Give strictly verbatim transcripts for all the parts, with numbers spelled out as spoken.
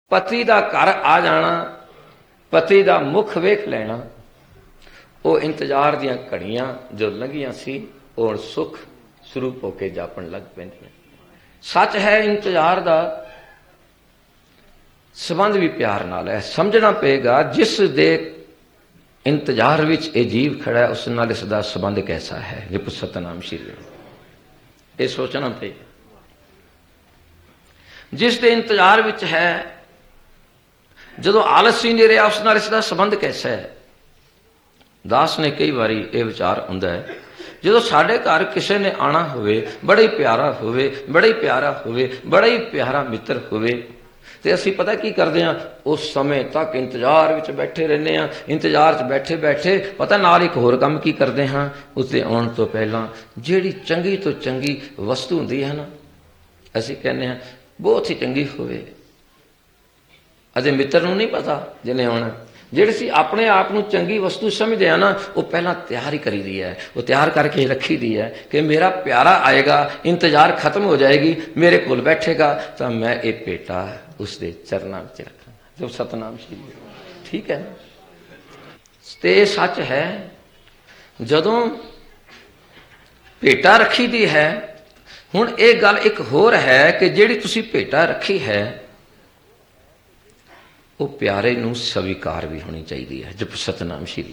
ਪਤੀ ਦਾ ਘਰ ਆ ਜਾਣਾ, ਪਤੀ ਦਾ ਮੁਖ ਵੇਖ ਲੈਣਾ, ਉਹ ਇੰਤਜ਼ਾਰ ਦੀਆਂ ਘੜੀਆਂ ਜੋ ਲੰਘੀਆਂ ਸੀ ਉਹ ਹੁਣ ਸੁਖ ਸਰੂਪ ਹੋ ਕੇ ਜਾਪਣ ਲੱਗ ਪੈਂਦੀਆਂ। ਸੱਚ ਹੈ, ਇੰਤਜ਼ਾਰ ਦਾ ਸੰਬੰਧ ਵੀ ਪਿਆਰ ਨਾਲ ਹੈ। ਸਮਝਣਾ ਪਏਗਾ ਜਿਸ ਦੇ ਇੰਤਜ਼ਾਰ ਵਿੱਚ ਇਹ ਜੀਵ ਖੜਾ ਹੈ ਉਸ ਨਾਲ ਇਸ ਦਾ ਸੰਬੰਧ ਕੈਸਾ ਹੈ। ਜੇ ਸਤਨਾਮ ਸ਼੍ਰੀ ਇਹ ਸੋਚਣਾ ਪਏਗਾ। ਜਿਸ ਦੇ ਇੰਤਜ਼ਾਰ ਵਿੱਚ ਹੈ, ਜਦੋਂ ਆਲਸ ਹੀ ਨਹੀਂ ਰਿਹਾ ਉਸ ਨਾਲ ਇਸ ਦਾ ਸੰਬੰਧ ਕੈਸਾ ਹੈ। ਦਾਸ ਨੇ ਕਈ ਵਾਰੀ ਇਹ ਵਿਚਾਰ ਹੁੰਦਾ ਹੈ, ਜਦੋਂ ਸਾਡੇ ਘਰ ਕਿਸੇ ਨੇ ਆਣਾ ਹੋਵੇ, ਬੜਾ ਹੀ ਪਿਆਰਾ ਹੋਵੇ, ਬੜਾ ਹੀ ਪਿਆਰਾ ਹੋਵੇ, ਬੜਾ ਹੀ ਪਿਆਰਾ ਮਿੱਤਰ ਹੋਵੇ, ਤੇ ਅਸੀਂ ਪਤਾ ਕੀ ਕਰਦੇ ਹਾਂ, ਉਸ ਸਮੇਂ ਤੱਕ ਇੰਤਜ਼ਾਰ ਵਿੱਚ ਬੈਠੇ ਰਹਿੰਦੇ ਹਾਂ। ਇੰਤਜ਼ਾਰ 'ਚ ਬੈਠੇ ਬੈਠੇ ਪਤਾ ਨਾਲ ਇੱਕ ਹੋਰ ਕੰਮ ਕੀ ਕਰਦੇ ਹਾਂ, ਉਸਦੇ ਆਉਣ ਤੋਂ ਪਹਿਲਾਂ ਜਿਹੜੀ ਚੰਗੀ ਤੋਂ ਚੰਗੀ ਵਸਤੂ ਹੁੰਦੀ ਹੈ ਨਾ, ਅਸੀਂ ਕਹਿੰਦੇ ਹਾਂ ਬਹੁਤ ਹੀ ਚੰਗੀ ਹੋਵੇ। ਅਜੇ ਮਿੱਤਰ ਨੂੰ ਨਹੀਂ ਪਤਾ ਜਿਹਨੇ ਆਉਣਾ। ਜਿਹੜੇ ਅਸੀਂ ਆਪਣੇ ਆਪ ਨੂੰ ਚੰਗੀ ਵਸਤੂ ਸਮਝਦੇ ਹਾਂ ਨਾ, ਉਹ ਪਹਿਲਾਂ ਤਿਆਰ ਹੀ ਕਰੀ ਦੀ ਹੈ, ਉਹ ਤਿਆਰ ਕਰਕੇ ਰੱਖੀ ਦੀ ਹੈ ਕਿ ਮੇਰਾ ਪਿਆਰਾ ਆਏਗਾ, ਇੰਤਜ਼ਾਰ ਖਤਮ ਹੋ ਜਾਏਗੀ, ਮੇਰੇ ਕੋਲ ਬੈਠੇਗਾ ਤਾਂ ਮੈਂ ਇਹ ਭੇਟਾ ਉਸਦੇ ਚਰਨਾਂ ਵਿੱਚ ਰੱਖਾਂਗਾ। ਜੋ ਸਤਨਾਮ ਸ਼੍ਰੀ, ਠੀਕ ਹੈ। ਤੇ ਸੱਚ ਹੈ, ਜਦੋਂ ਭੇਟਾ ਰੱਖੀ ਦੀ ਹੈ, ਹੁਣ ਇਹ ਗੱਲ ਇੱਕ ਹੋਰ ਹੈ ਕਿ ਜਿਹੜੀ ਤੁਸੀਂ ਭੇਟਾ ਰੱਖੀ ਹੈ ਉਹ ਪਿਆਰੇ ਨੂੰ ਸਵੀਕਾਰ ਵੀ ਹੋਣੀ ਚਾਹੀਦੀ ਹੈ। ਜਪ ਸਤਨਾਮ ਸ਼੍ਰੀ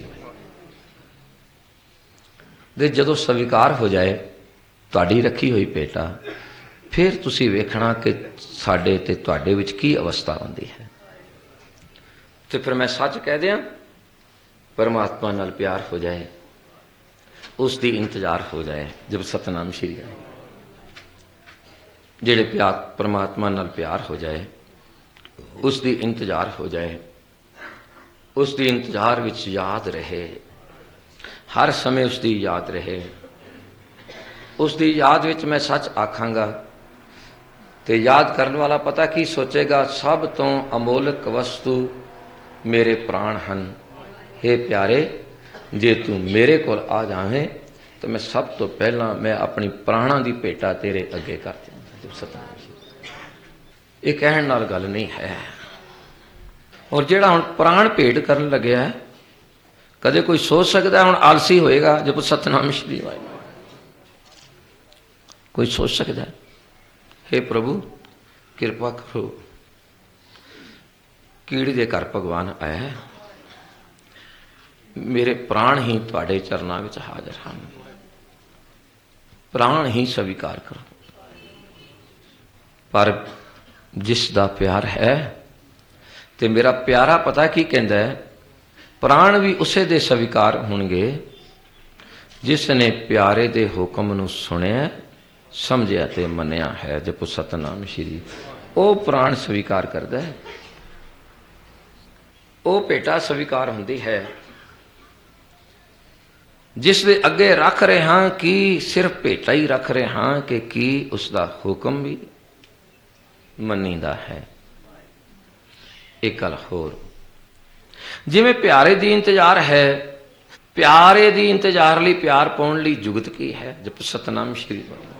ਦੇ ਜਦੋਂ ਸਵੀਕਾਰ ਹੋ ਜਾਏ ਤੁਹਾਡੀ ਰੱਖੀ ਹੋਈ ਭੇਟਾ, ਫਿਰ ਤੁਸੀਂ ਵੇਖਣਾ ਕਿ ਸਾਡੇ ਤੇ ਤੁਹਾਡੇ ਵਿੱਚ ਕੀ ਅਵਸਥਾ ਹੁੰਦੀ ਹੈ। ਤੇ ਫਿਰ ਮੈਂ ਸੱਚ ਕਹਿ ਦਿਆਂ, ਪਰਮਾਤਮਾ ਨਾਲ ਪਿਆਰ ਹੋ ਜਾਏ, ਉਸ ਦੀ ਇੰਤਜ਼ਾਰ ਹੋ ਜਾਏ। ਜਪ ਸਤਨਾਮ ਸ਼੍ਰੀ ਜਿਹੜੇ ਪਿਆਰ ਪਰਮਾਤਮਾ ਨਾਲ ਪਿਆਰ ਹੋ ਜਾਏ, ਉਸ ਦੀ ਇੰਤਜ਼ਾਰ ਹੋ ਜਾਏ, ਉਸ ਦੀ ਇੰਤਜ਼ਾਰ ਵਿੱਚ ਯਾਦ ਰਹੇ, ਹਰ ਸਮੇਂ ਉਸ ਦੀ ਯਾਦ ਰਹੇ। ਉਸ ਦੀ ਯਾਦ ਵਿੱਚ ਮੈਂ ਸੱਚ ਆਖਾਂਗਾ ਤੇ ਯਾਦ ਕਰਨ ਵਾਲਾ ਪਤਾ ਕੀ ਸੋਚੇਗਾ, ਸਭ ਤੋਂ ਅਮੋਲਕ ਵਸਤੂ ਮੇਰੇ ਪ੍ਰਾਣ ਹਨ। ਹੇ ਪਿਆਰੇ, ਜੇ ਤੂੰ ਮੇਰੇ ਕੋਲ ਆ ਜਾਵੇਂ ਤਾਂ ਮੈਂ ਸਭ ਤੋਂ ਪਹਿਲਾਂ ਮੈਂ ਆਪਣੀ ਪ੍ਰਾਣਾਂ ਦੀ ਭੇਟਾ ਤੇਰੇ ਅੱਗੇ ਕਰ ਦਿਆਂਗਾ। ਸਤਨਾਮ ਇਹ ਕਹਿਣ ਨਾਲ ਗੱਲ ਨਹੀਂ ਹੈ। ਔਰ ਜਿਹੜਾ ਹੁਣ ਪ੍ਰਾਣ ਭੇਟ ਕਰਨ ਲੱਗਿਆ, ਕਦੇ ਕੋਈ ਸੋਚ ਸਕਦਾ ਹੁਣ ਆਲਸੀ ਹੋਏਗਾ ਜਦ ਸਤਨਾਮ ਸ਼੍ਰੀ ਵਾਹਿਗੁਰੂ? ਕੋਈ ਸੋਚ ਸਕਦਾ? ਹੇ ਪ੍ਰਭੂ ਕਿਰਪਾ ਕਰੋ, ਕੀੜੀ ਦੇ ਘਰ ਭਗਵਾਨ ਆਇਆ, ਮੇਰੇ ਪ੍ਰਾਣ ਹੀ ਤੁਹਾਡੇ ਚਰਨਾਂ ਵਿੱਚ ਹਾਜ਼ਰ ਹਨ, ਪ੍ਰਾਣ ਹੀ ਸਵੀਕਾਰ ਕਰੋ। ਪਰ ਜਿਸ ਦਾ ਪਿਆਰ ਹੈ, ਤੇ ਮੇਰਾ ਪਿਆਰਾ ਪਤਾ ਕੀ ਕਹਿੰਦਾ ਹੈ, ਪ੍ਰਾਣ ਵੀ ਉਸੇ ਦੇ ਸਵੀਕਾਰ ਹੋਣਗੇ ਜਿਸ ਨੇ ਪਿਆਰੇ ਦੇ ਹੁਕਮ ਨੂੰ ਸੁਣਿਆ, ਸਮਝਿਆ ਤੇ ਮੰਨਿਆ ਹੈ। ਜਪੋ ਸਤਨਾਮ ਸ਼੍ਰੀ, ਉਹ ਪ੍ਰਾਣ ਸਵੀਕਾਰ ਕਰਦਾ ਹੈ, ਉਹ ਭੇਟਾ ਸਵੀਕਾਰ ਹੁੰਦੀ ਹੈ। ਜਿਸ ਦੇ ਅੱਗੇ ਰੱਖ ਰਹੇ ਹਾਂ ਕਿ ਸਿਰਫ ਭੇਟਾ ਹੀ ਰੱਖ ਰਹੇ ਹਾਂ ਕਿ ਕੀ ਉਸਦਾ ਹੁਕਮ ਵੀ ਮੰਨੀਦਾ ਹੈ। ਇੱਕ ਗੱਲ ਹੋਰ, ਜਿਵੇਂ ਪਿਆਰੇ ਦੀ ਇੰਤਜ਼ਾਰ ਹੈ, ਪਿਆਰੇ ਦੀ ਇੰਤਜ਼ਾਰ ਲਈ ਪਿਆਰ ਪਾਉਣ ਲਈ ਜੁਗਤ ਕੀ ਹੈ। ਜਪ ਸਤਨਾਮ ਸ਼੍ਰੀ।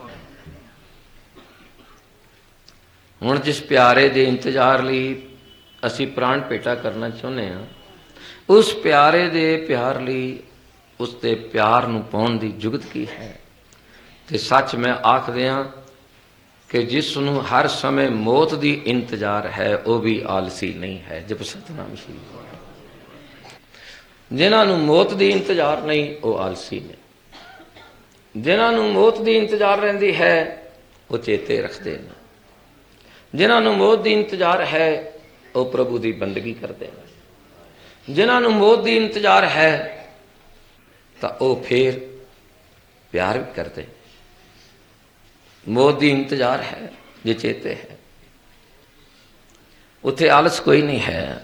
ਹੁਣ ਜਿਸ ਪਿਆਰੇ ਦੇ ਇੰਤਜ਼ਾਰ ਲਈ ਅਸੀਂ ਪ੍ਰਾਣ ਭੇਟਾ ਕਰਨਾ ਚਾਹੁੰਦੇ ਹਾਂ, ਉਸ ਪਿਆਰੇ ਦੇ ਪਿਆਰ ਲਈ ਉਸ ਦੇ ਪਿਆਰ ਨੂੰ ਪਾਉਣ ਦੀ ਜੁਗਤ ਕੀ ਹੈ। ਤੇ ਸੱਚ ਮੈਂ ਆਖਦੇ ਹਾਂ ਕਿ ਜਿਸ ਨੂੰ ਹਰ ਸਮੇਂ ਮੌਤ ਦੀ ਇੰਤਜ਼ਾਰ ਹੈ ਉਹ ਵੀ ਆਲਸੀ ਨਹੀਂ ਹੈ। ਜਪ ਸਤਨਾਮ ਸ਼੍ਰੀ। ਜਿਨ੍ਹਾਂ ਨੂੰ ਮੌਤ ਦੀ ਇੰਤਜ਼ਾਰ ਨਹੀਂ ਉਹ ਆਲਸੀ ਨੇ, ਜਿਨ੍ਹਾਂ ਨੂੰ ਮੌਤ ਦੀ ਇੰਤਜ਼ਾਰ ਰਹਿੰਦੀ ਹੈ ਉਹ ਚੇਤੇ ਰੱਖਦੇ ਨੇ, ਜਿਨ੍ਹਾਂ ਨੂੰ ਮੌਤ ਦੀ ਇੰਤਜ਼ਾਰ ਹੈ ਉਹ ਪ੍ਰਭੂ ਦੀ ਬੰਦਗੀ ਕਰਦੇ ਨੇ, ਜਿਨ੍ਹਾਂ ਨੂੰ ਮੌਤ ਦੀ ਇੰਤਜ਼ਾਰ ਹੈ ਤਾਂ ਉਹ ਫੇਰ ਪਿਆਰ ਵੀ ਕਰਦੇ। ਮੌਤ ਦੀ ਇੰਤਜ਼ਾਰ ਹੈ ਜੇ ਚੇਤੇ ਹੈ, ਉੱਥੇ ਆਲਸ ਕੋਈ ਨਹੀਂ ਹੈ।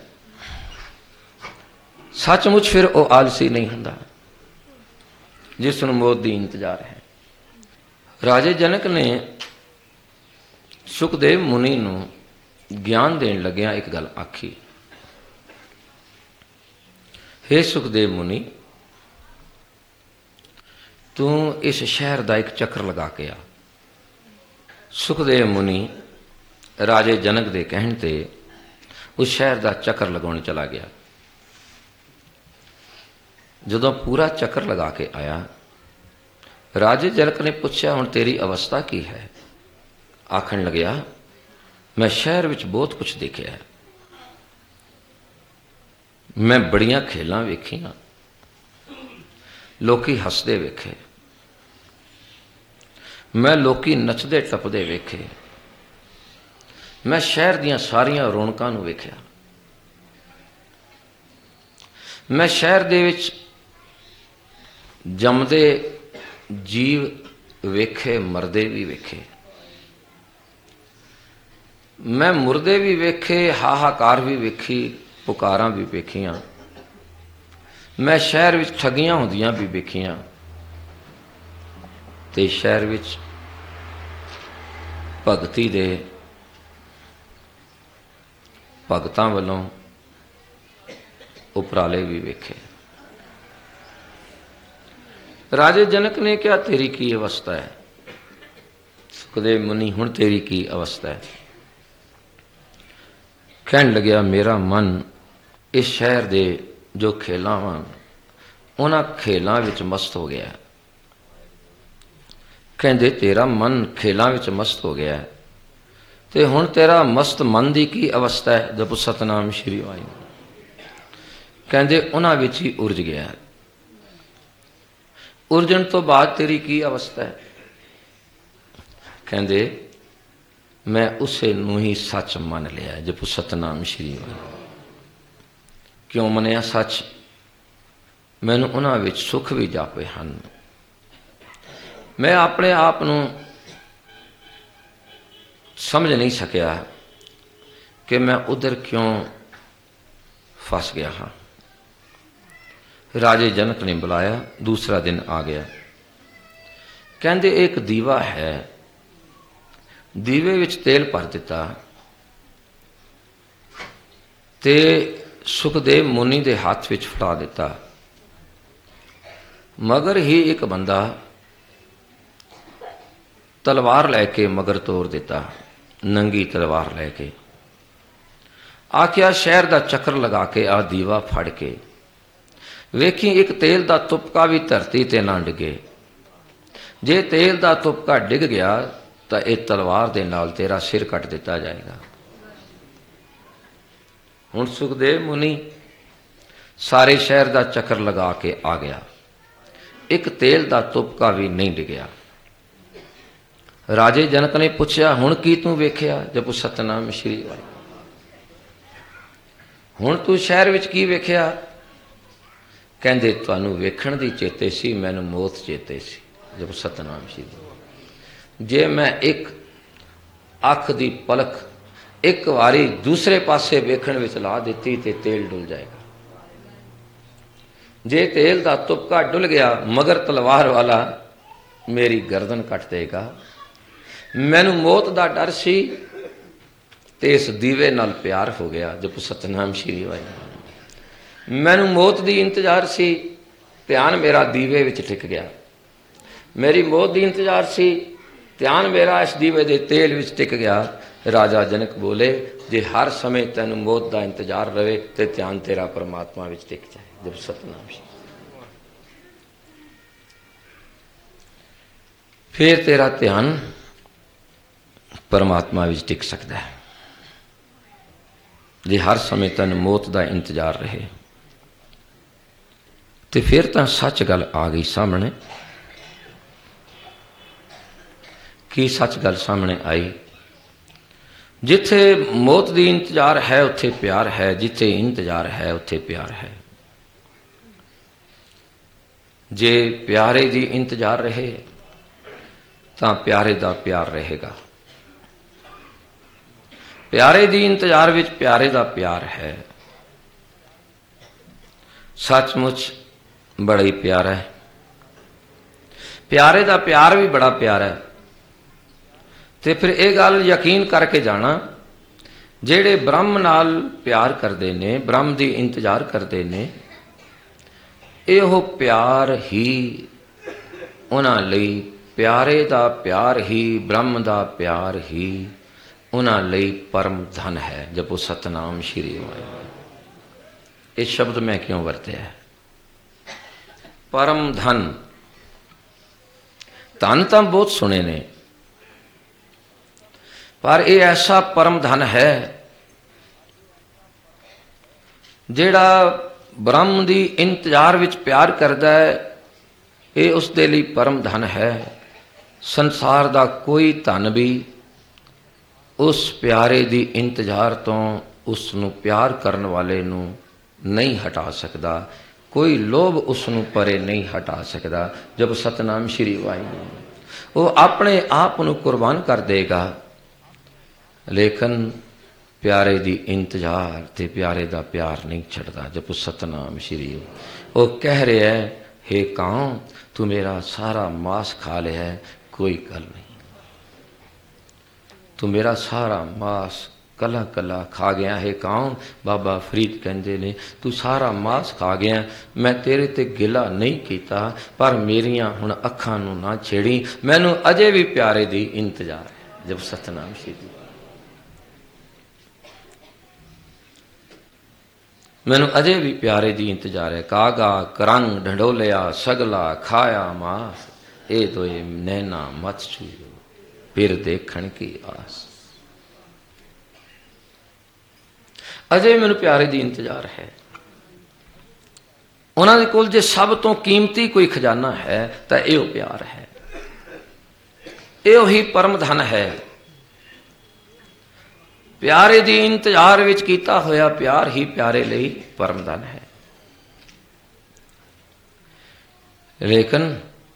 ਸੱਚਮੁੱਚ ਫਿਰ ਉਹ ਆਲਸੀ ਨਹੀਂ ਹੁੰਦਾ ਜਿਸ ਨੂੰ ਮੌਤ ਦੀ ਇੰਤਜ਼ਾਰ ਹੈ। ਰਾਜੇ ਜਨਕ ਨੇ ਸੁਖਦੇਵ ਮੁਨੀ ਨੂੰ ਗਿਆਨ ਦੇਣ ਲੱਗਿਆ ਇੱਕ ਗੱਲ ਆਖੀ, ਹੇ ਸੁਖਦੇਵ ਮੁਨੀ, ਤੂੰ ਇਸ ਸ਼ਹਿਰ ਦਾ ਇੱਕ ਚੱਕਰ ਲਗਾ ਕੇ ਆ। ਸੁਖਦੇਵ ਮੁਨੀ ਰਾਜੇ ਜਨਕ ਦੇ ਕਹਿਣ ਤੇ उस शहर का चक्कर लगाने चला गया। जदों पूरा चक्कर लगा के आया, राजे जनक ने पूछा, हुण तेरी अवस्था की है? आखन लग्या, मैं शहर विच बहुत कुछ देखिया है, मैं बड़ियां खेलां वेखियां, लोकी हसदे वेखे, मैं लोकी नचदे टपदे वेखे, मैं शहर दियां सारियां रौनकां नूं वेखिया, मैं शहर दे विच जमदे जीव वेखे, मरदे भी वेखे, मैं मुरदे भी वेखे, हाहाकार भी वेखी, पुकारां भी वेखियां, मैं शहर विच ठगियां हुंदियां भी वेखियां, ते शहर विच भगती दे भगतां वल्लों उपराले भी वेखे। राजे जनक ने कहा, तेरी की अवस्था है? सुखदेव मुनि, हुण तेरी की अवस्था है? कहन लग्या, मेरा मन इस शहर दे जो खेलां वां उन्हां खेलां विच मस्त हो गया। कहंदे, तेरा मन खेलां विच मस्त हो गया है, ते हुण तेरा मस्त मन दी की अवस्था है? जप सतनाम श्री वाहिगुरू। कहंदे, उन्हां विच ही उरज गया है। उरजन तो बाद तेरी की अवस्था है? कहंदे, मैं उसे नूं ही सच मन लिया। जप सतनाम श्री वाहिगुरू। क्यों मनिया सच? मैनूं उन्हां विच सुख भी जापे हन। मैं अपने आप नूं समझ नहीं सकिया कि मैं उधर क्यों फस गया हाँ। राजे जनक ने बुलाया, दूसरा दिन आ गया। कहंदे, एक दीवा है, दीवे विच तेल भर दिता ते सुखदेव मुनि दे हाथ विच फड़ा दिता। मगर ही एक बंदा तलवार लैके मगर तोड़ दिता, नंगी तलवार लैके। आख्या, शहर का चक्कर लगा के आ दीवा फड़ के वेखी, एक तेल का तुपका भी धरती ते ना डिगे। जे तेल का तुपका डिग गया तो यह तलवार दे नाल तेरा सिर कट दिता जाएगा। हुण सुखदेव मुनि सारे शहर का चक्कर लगा के आ गया, एक तेल का तुपका भी नहीं डिगया। राजे जनक ने पूछया, हुण की तू वेख्या? जप सतनाम श्री वाहिगुरू। हुण तू शहर विच की वेख्या? कहंदे, तुहानूं वेखण दी चेते सी, मैनूं मौत चेते सी। जप सतनाम श्री वाहिगुरू। जे मैं एक अख दी पलक एक वारी दूसरे पासे वेखण विच ला दिती ते तेल डुल जाएगा। जे तेल का तुपका डुल गया मगर तलवार वाला मेरी गर्दन कट देगा। मैनूं मौत का डर सी ते इस दीवे नाल प्यार हो गया। जप सतनाम श्री वाहिगुरू। मैनूं मौत दी इंतजार सी, ध्यान मेरा दीवे विच टिक गया। मेरी मौत दी इंतजार सी, ध्यान मेरा इस दीवे दे तेल विच टिक गया। राजा जनक बोले, जे हर समय तैनूं मौत का इंतजार रहे तो ध्यान तेरा परमात्मा विच टिक जाए। जब सतनाम श्री, फिर तेरा ध्यान परमात्मा विच टिक सकता है। जे हर समय तैनूं मौत का इंतजार रहे तो फिर तो सच गल आ गई सामने। की सच गल सामने आई? जिथे मौत की इंतजार है उत्थे प्यार है, जिथे इंतजार है उत्थे प्यार है। जे प्यारे की इंतजार रहे तो प्यारे का प्यार रहेगा। प्यारे की इंतजार विच प्यारे का प्यार है। सचमुच बड़ा ही प्यारा है। प्यारे का प्यार भी बड़ा प्यारा है। तो फिर यह गल यकीन करके जाना, जेड़े ब्रह्म नाल प्यार करते ने, ब्रह्म की इंतजार करते ने, यो प्यार ही उन्हां लई, प्यारे का प्यार ही, ब्रह्म का प्यार ही उन्हां लई परम धन है। जपो सतनाम श्री वाहिगुरू। ये शब्द मैं क्यों वरत्या? परम धन। धन तो बहुत सुने ने, पर यह ऐसा परम धन है जिहड़ा ब्रह्म दी इंतजार विच प्यार करदा है, ये उस दे लई परम धन है। संसार दा कोई धन भी उस प्यारे दी इंतजार तो उसनू प्यार करन वाले नू नहीं हटा सकदा। कोई लोभ उसनू परे नहीं हटा सकदा। जब सतनाम श्री वाहिगुरू, वो अपने आप नू कुर्बान कर देगा, लेकिन प्यारे दी इंतजार ते प्यारे दा प्यार नहीं छड़दा। जब सतनाम श्री, वो कह रहा है, हे कां तू मेरा सारा मांस खा लिया है, कोई गल नहीं। तू मेरा सारा मांस कला कला खा गया है कां। बाबा फरीद कहते ने, तू सारा मांस खा गया, मैं तेरे ते गिला नहीं किया, पर मेरियां हुण अखां नू ना छेड़ी, मैनू अजे भी प्यारे दी इंतजार है। जब सतनाम श्री, मैनू अजे भी प्यारे दी इंतजार है। कागा करंग ढंडोलिया सगला खाया मास, ए दोए नैना मत छूयो फिर देखण की आस। अजे मैनू प्यारे दी इंतजार है। उन्हां दे कोल जे सब तो कीमती कोई खजाना है तो यो प्यार है। यो ही परम धन है। प्यारे दी इंतजार विच कीता होया प्यार ही प्यारे लई परम धन है। लेकिन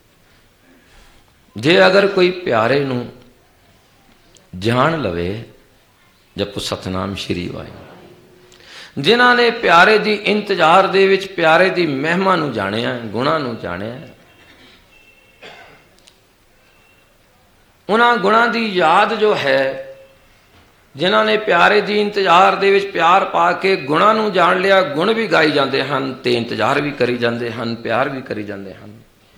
जे अगर कोई प्यारे नू जान लवे, जपो सतनाम श्री वाहिगुरू, जिन्हां ने प्यारे दी इंतजार दे विच प्यारे दी महिमा नू जानिया, गुणां नू जानिया, उन्हां गुणां दी याद जो है, जिन्हां ने प्यारे दी इंतजार दे विच प्यार पा के गुणां नू जान लिया, गुण भी गाई जाते हैं ते इंतजार भी करी जाते हैं, प्यार भी करी जाते हैं,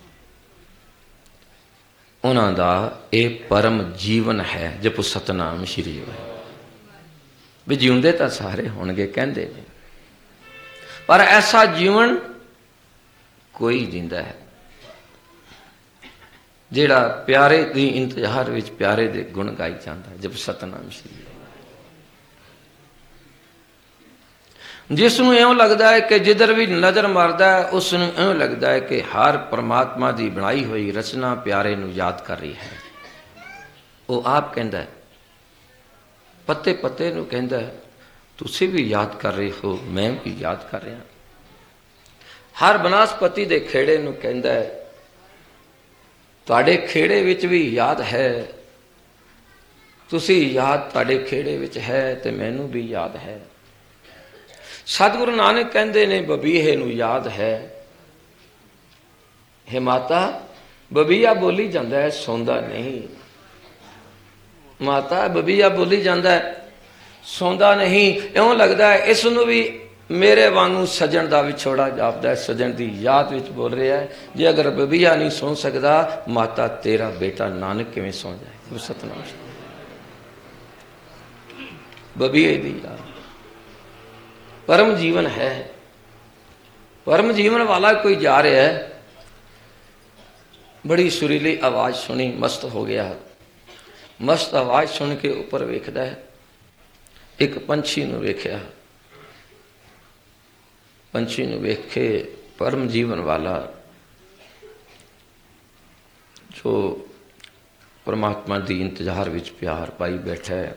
उन्हां दा ये परम जीवन है। जपो सतनाम श्री वाहिगुरू। भी जीउंदे तो सारे होणगे कहंदे ने, पर ऐसा जीवन कोई जींदा है जिहड़ा प्यारे दी इंतजार विच प्यारे दे गुण गाई जांदा है। जब सतनाम श्री, जिसनूं इउं लगदा है कि जिधर भी नज़र मारदा है उसनूं इउं लगदा है कि हर परमात्मा दी बनाई हुई रचना प्यारे नूं याद कर रही है। वो आप कहंदा है, पत्ते पत्ते नूं कहंदा है, तुसीं भी याद कर रहे हो, मैं भी याद कर रहा। हर बनस्पति दे खेड़े नूं कहंदा है, तुहाडे खेड़े विच भी याद है, तुसीं याद तुहाडे खेड़े विच है ते मैनूं भी याद है। सतगुरु नानक कहंदे ने, बबीहे नूं याद है, हे माता बबीहा बोली जांदा है, सौंदा नहीं। माता बबीहा बोली जाता है, सौंदा नहीं। इउं लगता है इसनूं भी मेरे वांगू सजन का विछोड़ा जापदा है, सजन की याद विच बोल रहा है। जे अगर बबीहा नहीं सौ सकता, माता तेरा बेटा नानक किवें सौ जाए। सतनाम बबीहे दी याद परम जीवन है। परम जीवन वाला कोई जा रहा है, बड़ी सुरीली आवाज़ सुनी, मस्त हो गया। मस्त आवाज़ सुन के ऊपर वेखदा है, एक पंछी नूं वेख्या। पंछी नूं वेख के परम जीवन वाला जो परमात्मा दी इंतजार विच प्यार पाई बैठा है,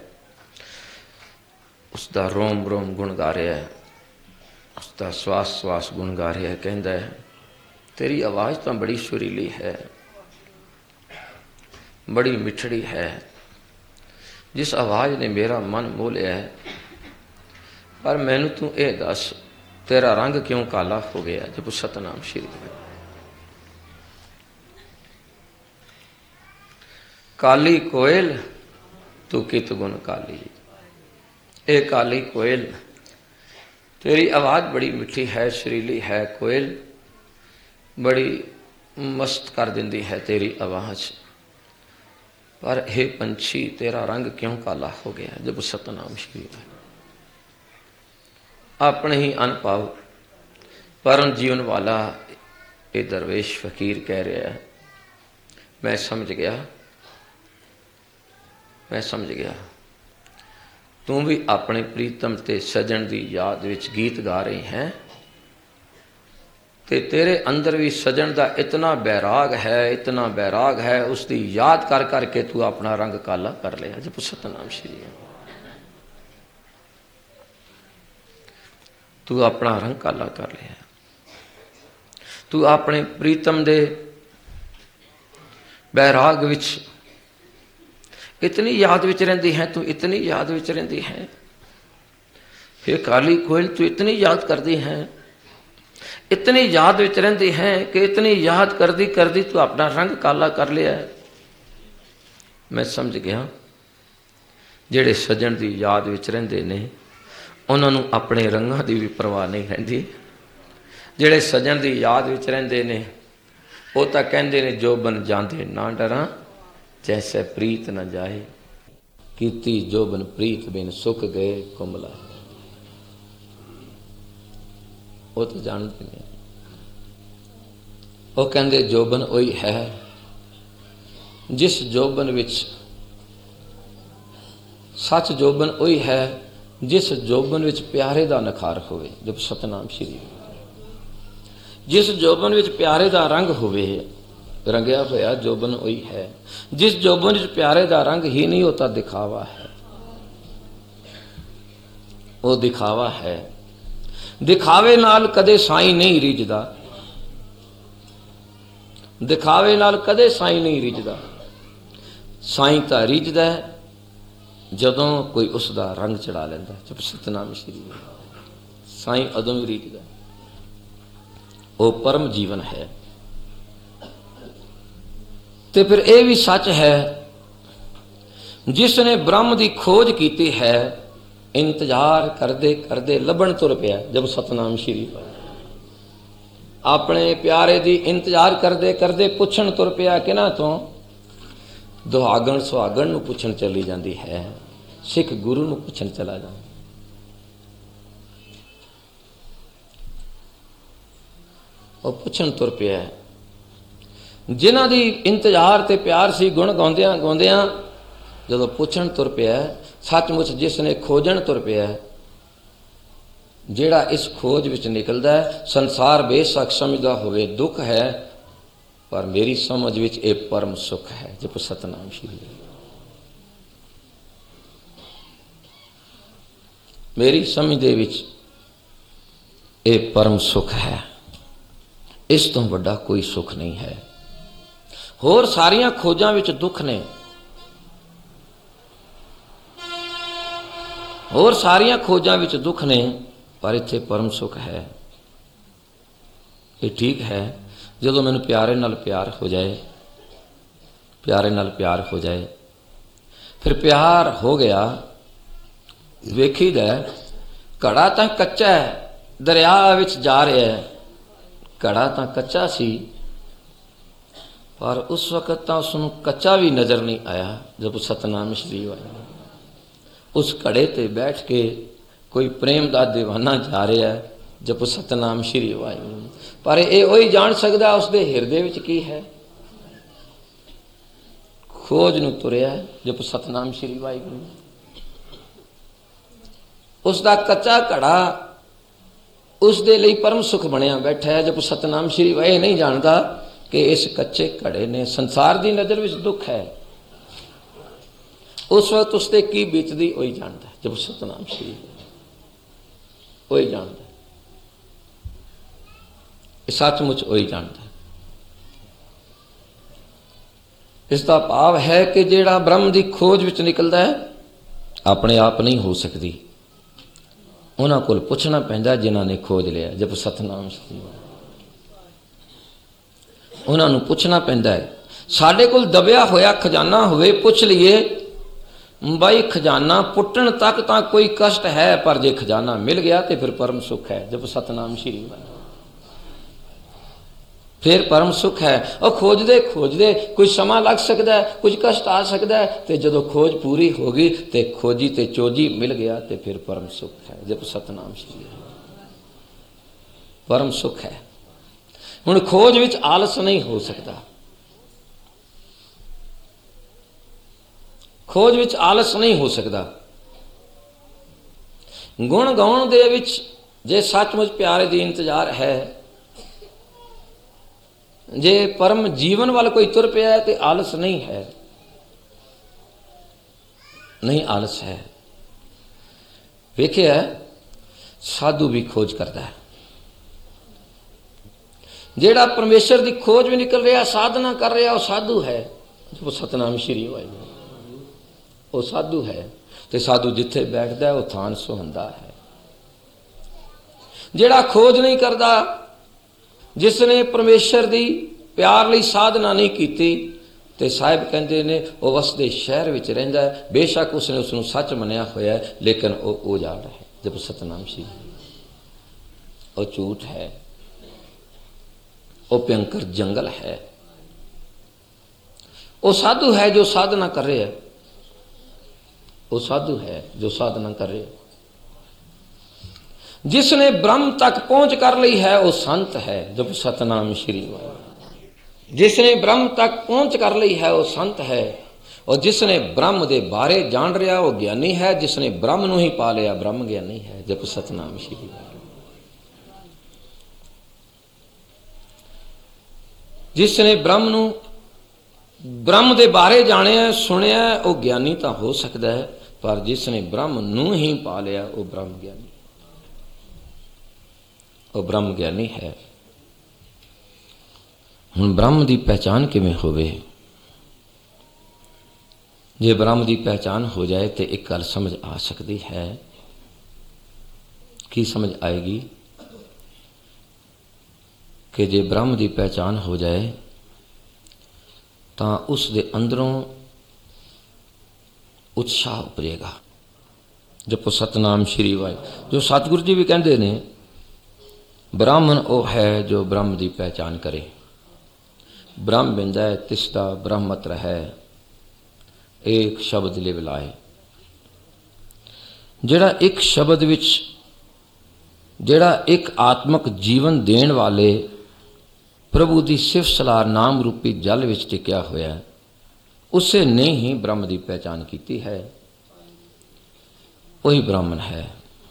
उसका रोम रोम गुण गा रहा है, उसका श्वास श्वास गुण गा रहा है। कहता है, तेरी आवाज़ तो बड़ी सुरीली है, बड़ी मिठड़ी है, जिस आवाज़ ने मेरा मन मोह लिया है। पर मैनू तू ये दस, तेरा रंग क्यों काला हो गया। जब सतनाम श्री काली कोयल तू कित गुण काली। ए काली कोयल, तेरी आवाज़ बड़ी मिठी है, सुरीली है। कोयल बड़ी मस्त कर देंदी है तेरी आवाज़। पर हे पंछी तेरा रंग क्यों काला हो गया? जब सतनाम श्री अपने ही अनभाव परम जीवन वाला ये दरवेश फकीर कह रहा है, मैं समझ गया, मैं समझ गया तू भी अपने प्रीतम ते सजन की याद विच गीत गा रही हैं, ते तेरे अंदर भी सजन का इतना बैराग है, इतना बैराग है, उसकी याद कर करके तू अपना रंग काला कर लिया। जब सतनाम श्री तू अपना रंग काला कर लिया। तू अपने प्रीतम दे बैराग विच इतनी याद विच रहिंदी है, तू इतनी याद विच रहिंदी है। हे काली कोयल तू इतनी याद करदी है, इतनी याद विच रहिंदी है कि इतनी याद करदी करदी तू अपना रंग काला कर लिया। मैं समझ गया जेड़े सजन की याद विच रहिंदे ने उन्हां नूं अपने रंगां दी भी परवाह नहीं रहिंदी। जेड़े सजन की याद विच रहिंदे ने वो तां कहंदे ने जो बन जांदे ना डरां जैसे प्रीत न जाए, कीती जोबन प्रीत बिन सुख गए कुमला। वो तो जानते नहीं, वो कहते जोबन वही है जिस जोबन विच सच जोबन वही है जिस जोबन विच प्यारे दा नखार होवे। जब सतनाम श्री जिस जोबन विच प्यारे दा रंग होवे, रंगया होया जोबन वही है। जिस जोबन विच प्यारे दा रंग ही नहीं होता दिखावा है, वो दिखावा है। दिखावे नाल कदे साईं नहीं रिझदा, दिखावे नाल कदे साईं नहीं रिझदा। साईं तां रिझदा जदों कोई उसदा रंग चढ़ा लैंदा। जब सतनाम श्री साईं उदों भी रिझदा, वो परम जीवन है। ते फिर यह भी सच है जिसने ब्रह्म की खोज की है, इंतजार करते करते लभन तुर पिया। जब सतनाम श्री अपने प्यारे की इंतजार करते करते पुछन तुर पिया किना तो दुहागण सुहागण नूं पुछन चली जाती है, सिख गुरु नूं पुछन चला जाता। वो पुछन तुर पिया जिन्हां दी इंतजार ते प्यार सी, गुण गाउंदियां गाउंदियां जदों पुछन तुर पिया, सचमुच जिसने खोजन तुर पिया, जेड़ा इस खोज विच निकलदा है, संसार बेशक समझदा होवे दुख है, पर मेरी समझ विच ये परम सुख है। जब सतनाम श्री मेरी समझ दे विच ये परम सुख है, इस तो वड्डा कोई सुख नहीं है। होर सारियां खोजां विच दुख ने, होर सारियां खोजां विच दुख ने, पर इत्थे परम सुख है। ये ठीक है जदों मैनूं प्यारे नाल प्यार हो जाए, प्यारे नाल प्यार हो जाए, फिर प्यार हो गया, वेखीदा घड़ा तां कच्चा है, दरिया विच जा रहा है। घड़ा तां कच्चा सी, पर उस वक्त तो उसनूं कच्चा भी नज़र नहीं आया। जब सतनाम श्री आया, उस घड़े ते बैठ के कोई प्रेम का दीवाना जा रहा है। जब सतनाम श्री वाहिगुरू, पर ये वही जान सकता उसके हिरदे विच की है। खोज नूं तुरिया जब सतनाम श्री वाहिगुरू, उसका कच्चा घड़ा उसके लिए परम सुख बनया बैठा है। जब सतनाम श्री वाहे नहीं जानता कि इस कच्चे घड़े ने संसार की नज़र विच दुख है, उस वक्त उसते की बीतदी वही जानता है। जब सतनाम श्री वही जानता है, सचमुच वही जानता है। इसका भाव है कि जेड़ा ब्रह्म की खोज विच निकलता है अपने आप नहीं हो सकती, उन्होंने को पुछना पैंदा जिन्हों ने खोज लिया। जब सतनाम श्री उन्होंने पुछना पैंदा है। साडे कोल दबिया होया खजाना होवे, पुछ लीए बई खजाना पुट्टन तक तो कोई कष्ट है, पर जे खजाना मिल गया तो फिर परम सुख है। जब सतनाम श्री ਫਿਰ ਪਰਮ ਸੁਖ ਹੈ। ਉਹ ਖੋਜਦੇ ਖੋਜਦੇ ਕੁਝ ਸਮਾਂ ਲੱਗ ਸਕਦਾ ਹੈ, ਕੁਝ ਕਸ਼ਟ ਆ ਸਕਦਾ ਹੈ, ਤੇ ਜਦੋਂ ਖੋਜ ਪੂਰੀ ਹੋ ਗਈ ਤੇ ਖੋਜੀ ਤੇ ਚੋਜੀ ਮਿਲ ਗਿਆ ਤੇ ਫਿਰ ਪਰਮ ਸੁਖ ਹੈ। ਜਪ ਸਤਨਾਮ ਸ਼੍ਰੀ ਪਰਮ ਸੁਖ ਹੈ। ਹੁਣ ਖੋਜ ਵਿੱਚ ਆਲਸ ਨਹੀਂ ਹੋ ਸਕਦਾ, ਖੋਜ ਵਿੱਚ ਆਲਸ ਨਹੀਂ ਹੋ ਸਕਦਾ। ਗੁਣ ਗਾਉਣ ਦੇ ਵਿੱਚ ਜੇ ਸੱਚਮੁੱਚ ਪਿਆਰੇ ਦੀ ਇੰਤਜ਼ਾਰ ਹੈ, ਜੇ ਪਰਮ ਜੀਵਨ ਵੱਲ ਕੋਈ ਤੁਰ ਪਿਆ ਤੇ ਆਲਸ ਨਹੀਂ ਹੈ, ਨਹੀਂ ਆਲਸ ਹੈ। ਵੇਖਿਆ ਸਾਧੂ ਵੀ ਖੋਜ ਕਰਦਾ ਹੈ, ਜਿਹੜਾ ਪਰਮੇਸ਼ਰ ਦੀ ਖੋਜ ਵੀ ਨਿਕਲ ਰਿਹਾ, ਸਾਧਨਾ ਕਰ ਰਿਹਾ, ਉਹ ਸਾਧੂ ਹੈ। ਜੋ ਸਤਨਾਮ ਸ਼੍ਰੀ ਵਾਹਿਗੁਰੂ, ਉਹ ਸਾਧੂ ਹੈ। ਤੇ ਸਾਧੂ ਜਿੱਥੇ ਬੈਠਦਾ ਉਹ ਥਾਨ ਸੁਹੰਦਾ ਹੈ। ਜਿਹੜਾ ਖੋਜ ਨਹੀਂ ਕਰਦਾ, ਜਿਸ ਨੇ ਪਰਮੇਸ਼ਰ ਦੀ ਪਿਆਰ ਲਈ ਸਾਧਨਾ ਨਹੀਂ ਕੀਤੀ, ਤੇ ਸਾਹਿਬ ਕਹਿੰਦੇ ਨੇ ਉਹ ਵਸਦੇ ਸ਼ਹਿਰ ਵਿੱਚ ਰਹਿੰਦਾ ਹੈ। ਬੇਸ਼ੱਕ ਉਸਨੇ ਉਸ ਨੂੰ ਸੱਚ ਮੰਨਿਆ ਹੋਇਆ ਹੈ, ਲੇਕਿਨ ਉਹ ਉਜਾੜ ਹੈ। ਜਪ ਸਤਨਾਮ ਸ਼੍ਰੀ, ਉਹ ਝੂਠ ਹੈ, ਉਹ ਭਿਅੰਕਰ ਜੰਗਲ ਹੈ। ਉਹ ਸਾਧੂ ਹੈ ਜੋ ਸਾਧਨਾ ਕਰ ਰਿਹਾ ਹੈ, ਉਹ ਸਾਧੂ ਹੈ ਜੋ ਸਾਧਨਾ ਕਰ ਰਿਹਾ। ਜਿਸ ਨੇ ਬ੍ਰਹਮ ਤੱਕ ਪਹੁੰਚ ਕਰ ਲਈ ਹੈ ਉਹ ਸੰਤ ਹੈ। ਜਪ ਸਤਨਾਮ ਸ਼੍ਰੀ ਵਾਹਿਗੁਰੂ। ਜਿਸ ਨੇ ਬ੍ਰਹਮ ਤੱਕ ਪਹੁੰਚ ਕਰ ਲਈ ਹੈ ਉਹ ਸੰਤ ਹੈ। ਔਰ ਜਿਸ ਨੇ ਬ੍ਰਹਮ ਦੇ ਬਾਰੇ ਜਾਣ ਰਿਹਾ ਉਹ ਗਿਆਨੀ ਹੈ। ਜਿਸ ਨੇ ਬ੍ਰਹਮ ਨੂੰ ਹੀ ਪਾ ਲਿਆ ਬ੍ਰਹਮ ਗਿਆਨੀ ਹੈ। ਜਪ ਸਤਨਾਮ ਸ਼੍ਰੀ ਵਾਹਿਗੁਰੂ। ਜਿਸ ਨੇ ਬ੍ਰਹਮ ਨੂੰ ਬ੍ਰਹਮ ਦੇ ਬਾਰੇ ਜਾਣਿਆ ਸੁਣਿਆ ਉਹ ਗਿਆਨੀ ਤਾਂ ਹੋ ਸਕਦਾ ਹੈ, ਪਰ ਜਿਸ ਨੇ ਬ੍ਰਹਮ ਨੂੰ ਹੀ ਪਾ ਲਿਆ ਉਹ ਬ੍ਰਹਮ ਗਿਆਨੀ, ਉਹ ਬ੍ਰਹਮ ਗਿਆਨੀ ਹੈ। ਹੁਣ ਬ੍ਰਹਮ ਦੀ ਪਹਿਚਾਨ ਕਿਵੇਂ ਹੋਵੇ? ਜੇ ਬ੍ਰਹਮ ਦੀ ਪਹਿਚਾਨ ਹੋ ਜਾਏ ਤੇ ਇੱਕ ਗੱਲ ਸਮਝ ਆ ਸਕਦੀ ਹੈ। ਕੀ ਸਮਝ ਆਏਗੀ? ਕਿ ਜੇ ਬ੍ਰਹਮ ਦੀ ਪਹਿਚਾਨ ਹੋ ਜਾਏ ਤਾਂ ਉਸ ਦੇ ਅੰਦਰੋਂ ਉਤਸ਼ਾਹ ਉਪਜੇਗਾ। ਜਪੋ ਸਤਨਾਮ ਸ਼੍ਰੀ ਵਾਹਿਗੁਰੂ। ਜੋ ਸਤਿਗੁਰੂ ਜੀ ਵੀ ਕਹਿੰਦੇ ਨੇ, ਬ੍ਰਾਹਮਣ ਉਹ ਹੈ ਜੋ ਬ੍ਰਹਮ ਦੀ ਪਹਿਚਾਨ ਕਰੇ। ਬ੍ਰਹਮ ਬਿੰਦਾ ਹੈ ਤਿਸ ਦਾ ਬ੍ਰਹਮਤਰ ਹੈ, ਏਕ ਸ਼ਬਦ ਲਿਵ ਲਾਏ। ਜਿਹੜਾ ਇੱਕ ਸ਼ਬਦ ਵਿੱਚ, ਜਿਹੜਾ ਇੱਕ ਆਤਮਕ ਜੀਵਨ ਦੇਣ ਵਾਲੇ ਪ੍ਰਭੂ ਦੀ ਸਿਫਤ ਸਲਾਹ ਨਾਮ ਰੂਪੀ ਜਲ ਵਿੱਚ ਟਿਕਿਆ ਹੋਇਆ, ਉਸੇ ਨੇ ਹੀ ਬ੍ਰਹਮ ਦੀ ਪਹਿਚਾਨ ਕੀਤੀ ਹੈ, ਉਹੀ ਬ੍ਰਾਹਮਣ ਹੈ।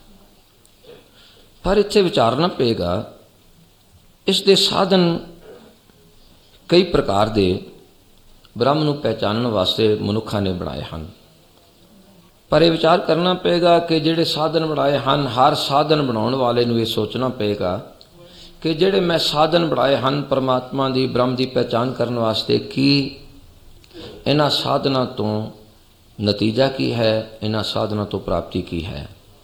ਪਰ ਇੱਥੇ ਵਿਚਾਰਨਾ ਪਏਗਾ, ਇਸ ਦੇ ਸਾਧਨ ਕਈ ਪ੍ਰਕਾਰ ਦੇ ਬ੍ਰਹਮ ਨੂੰ ਪਹਿਚਾਨਣ ਵਾਸਤੇ ਮਨੁੱਖਾਂ ਨੇ ਬਣਾਏ ਹਨ। ਪਰ ਇਹ ਵਿਚਾਰ ਕਰਨਾ ਪਏਗਾ ਕਿ ਜਿਹੜੇ ਸਾਧਨ ਬਣਾਏ ਹਨ, ਹਰ ਸਾਧਨ ਬਣਾਉਣ ਵਾਲੇ ਨੂੰ ਇਹ ਸੋਚਣਾ ਪਏਗਾ ਕਿ ਜਿਹੜੇ ਮੈਂ ਸਾਧਨ ਬਣਾਏ ਹਨ ਪਰਮਾਤਮਾ ਦੀ ਬ੍ਰਹਮ ਦੀ ਪਹਿਚਾਨ ਕਰਨ ਵਾਸਤੇ, ਕੀ ਇਹਨਾਂ ਸਾਧਨਾਂ ਤੋਂ ਨਤੀਜਾ ਕੀ ਹੈ, ਇਹਨਾਂ ਸਾਧਨਾਂ ਤੋਂ ਪ੍ਰਾਪਤੀ ਕੀ ਹੈ।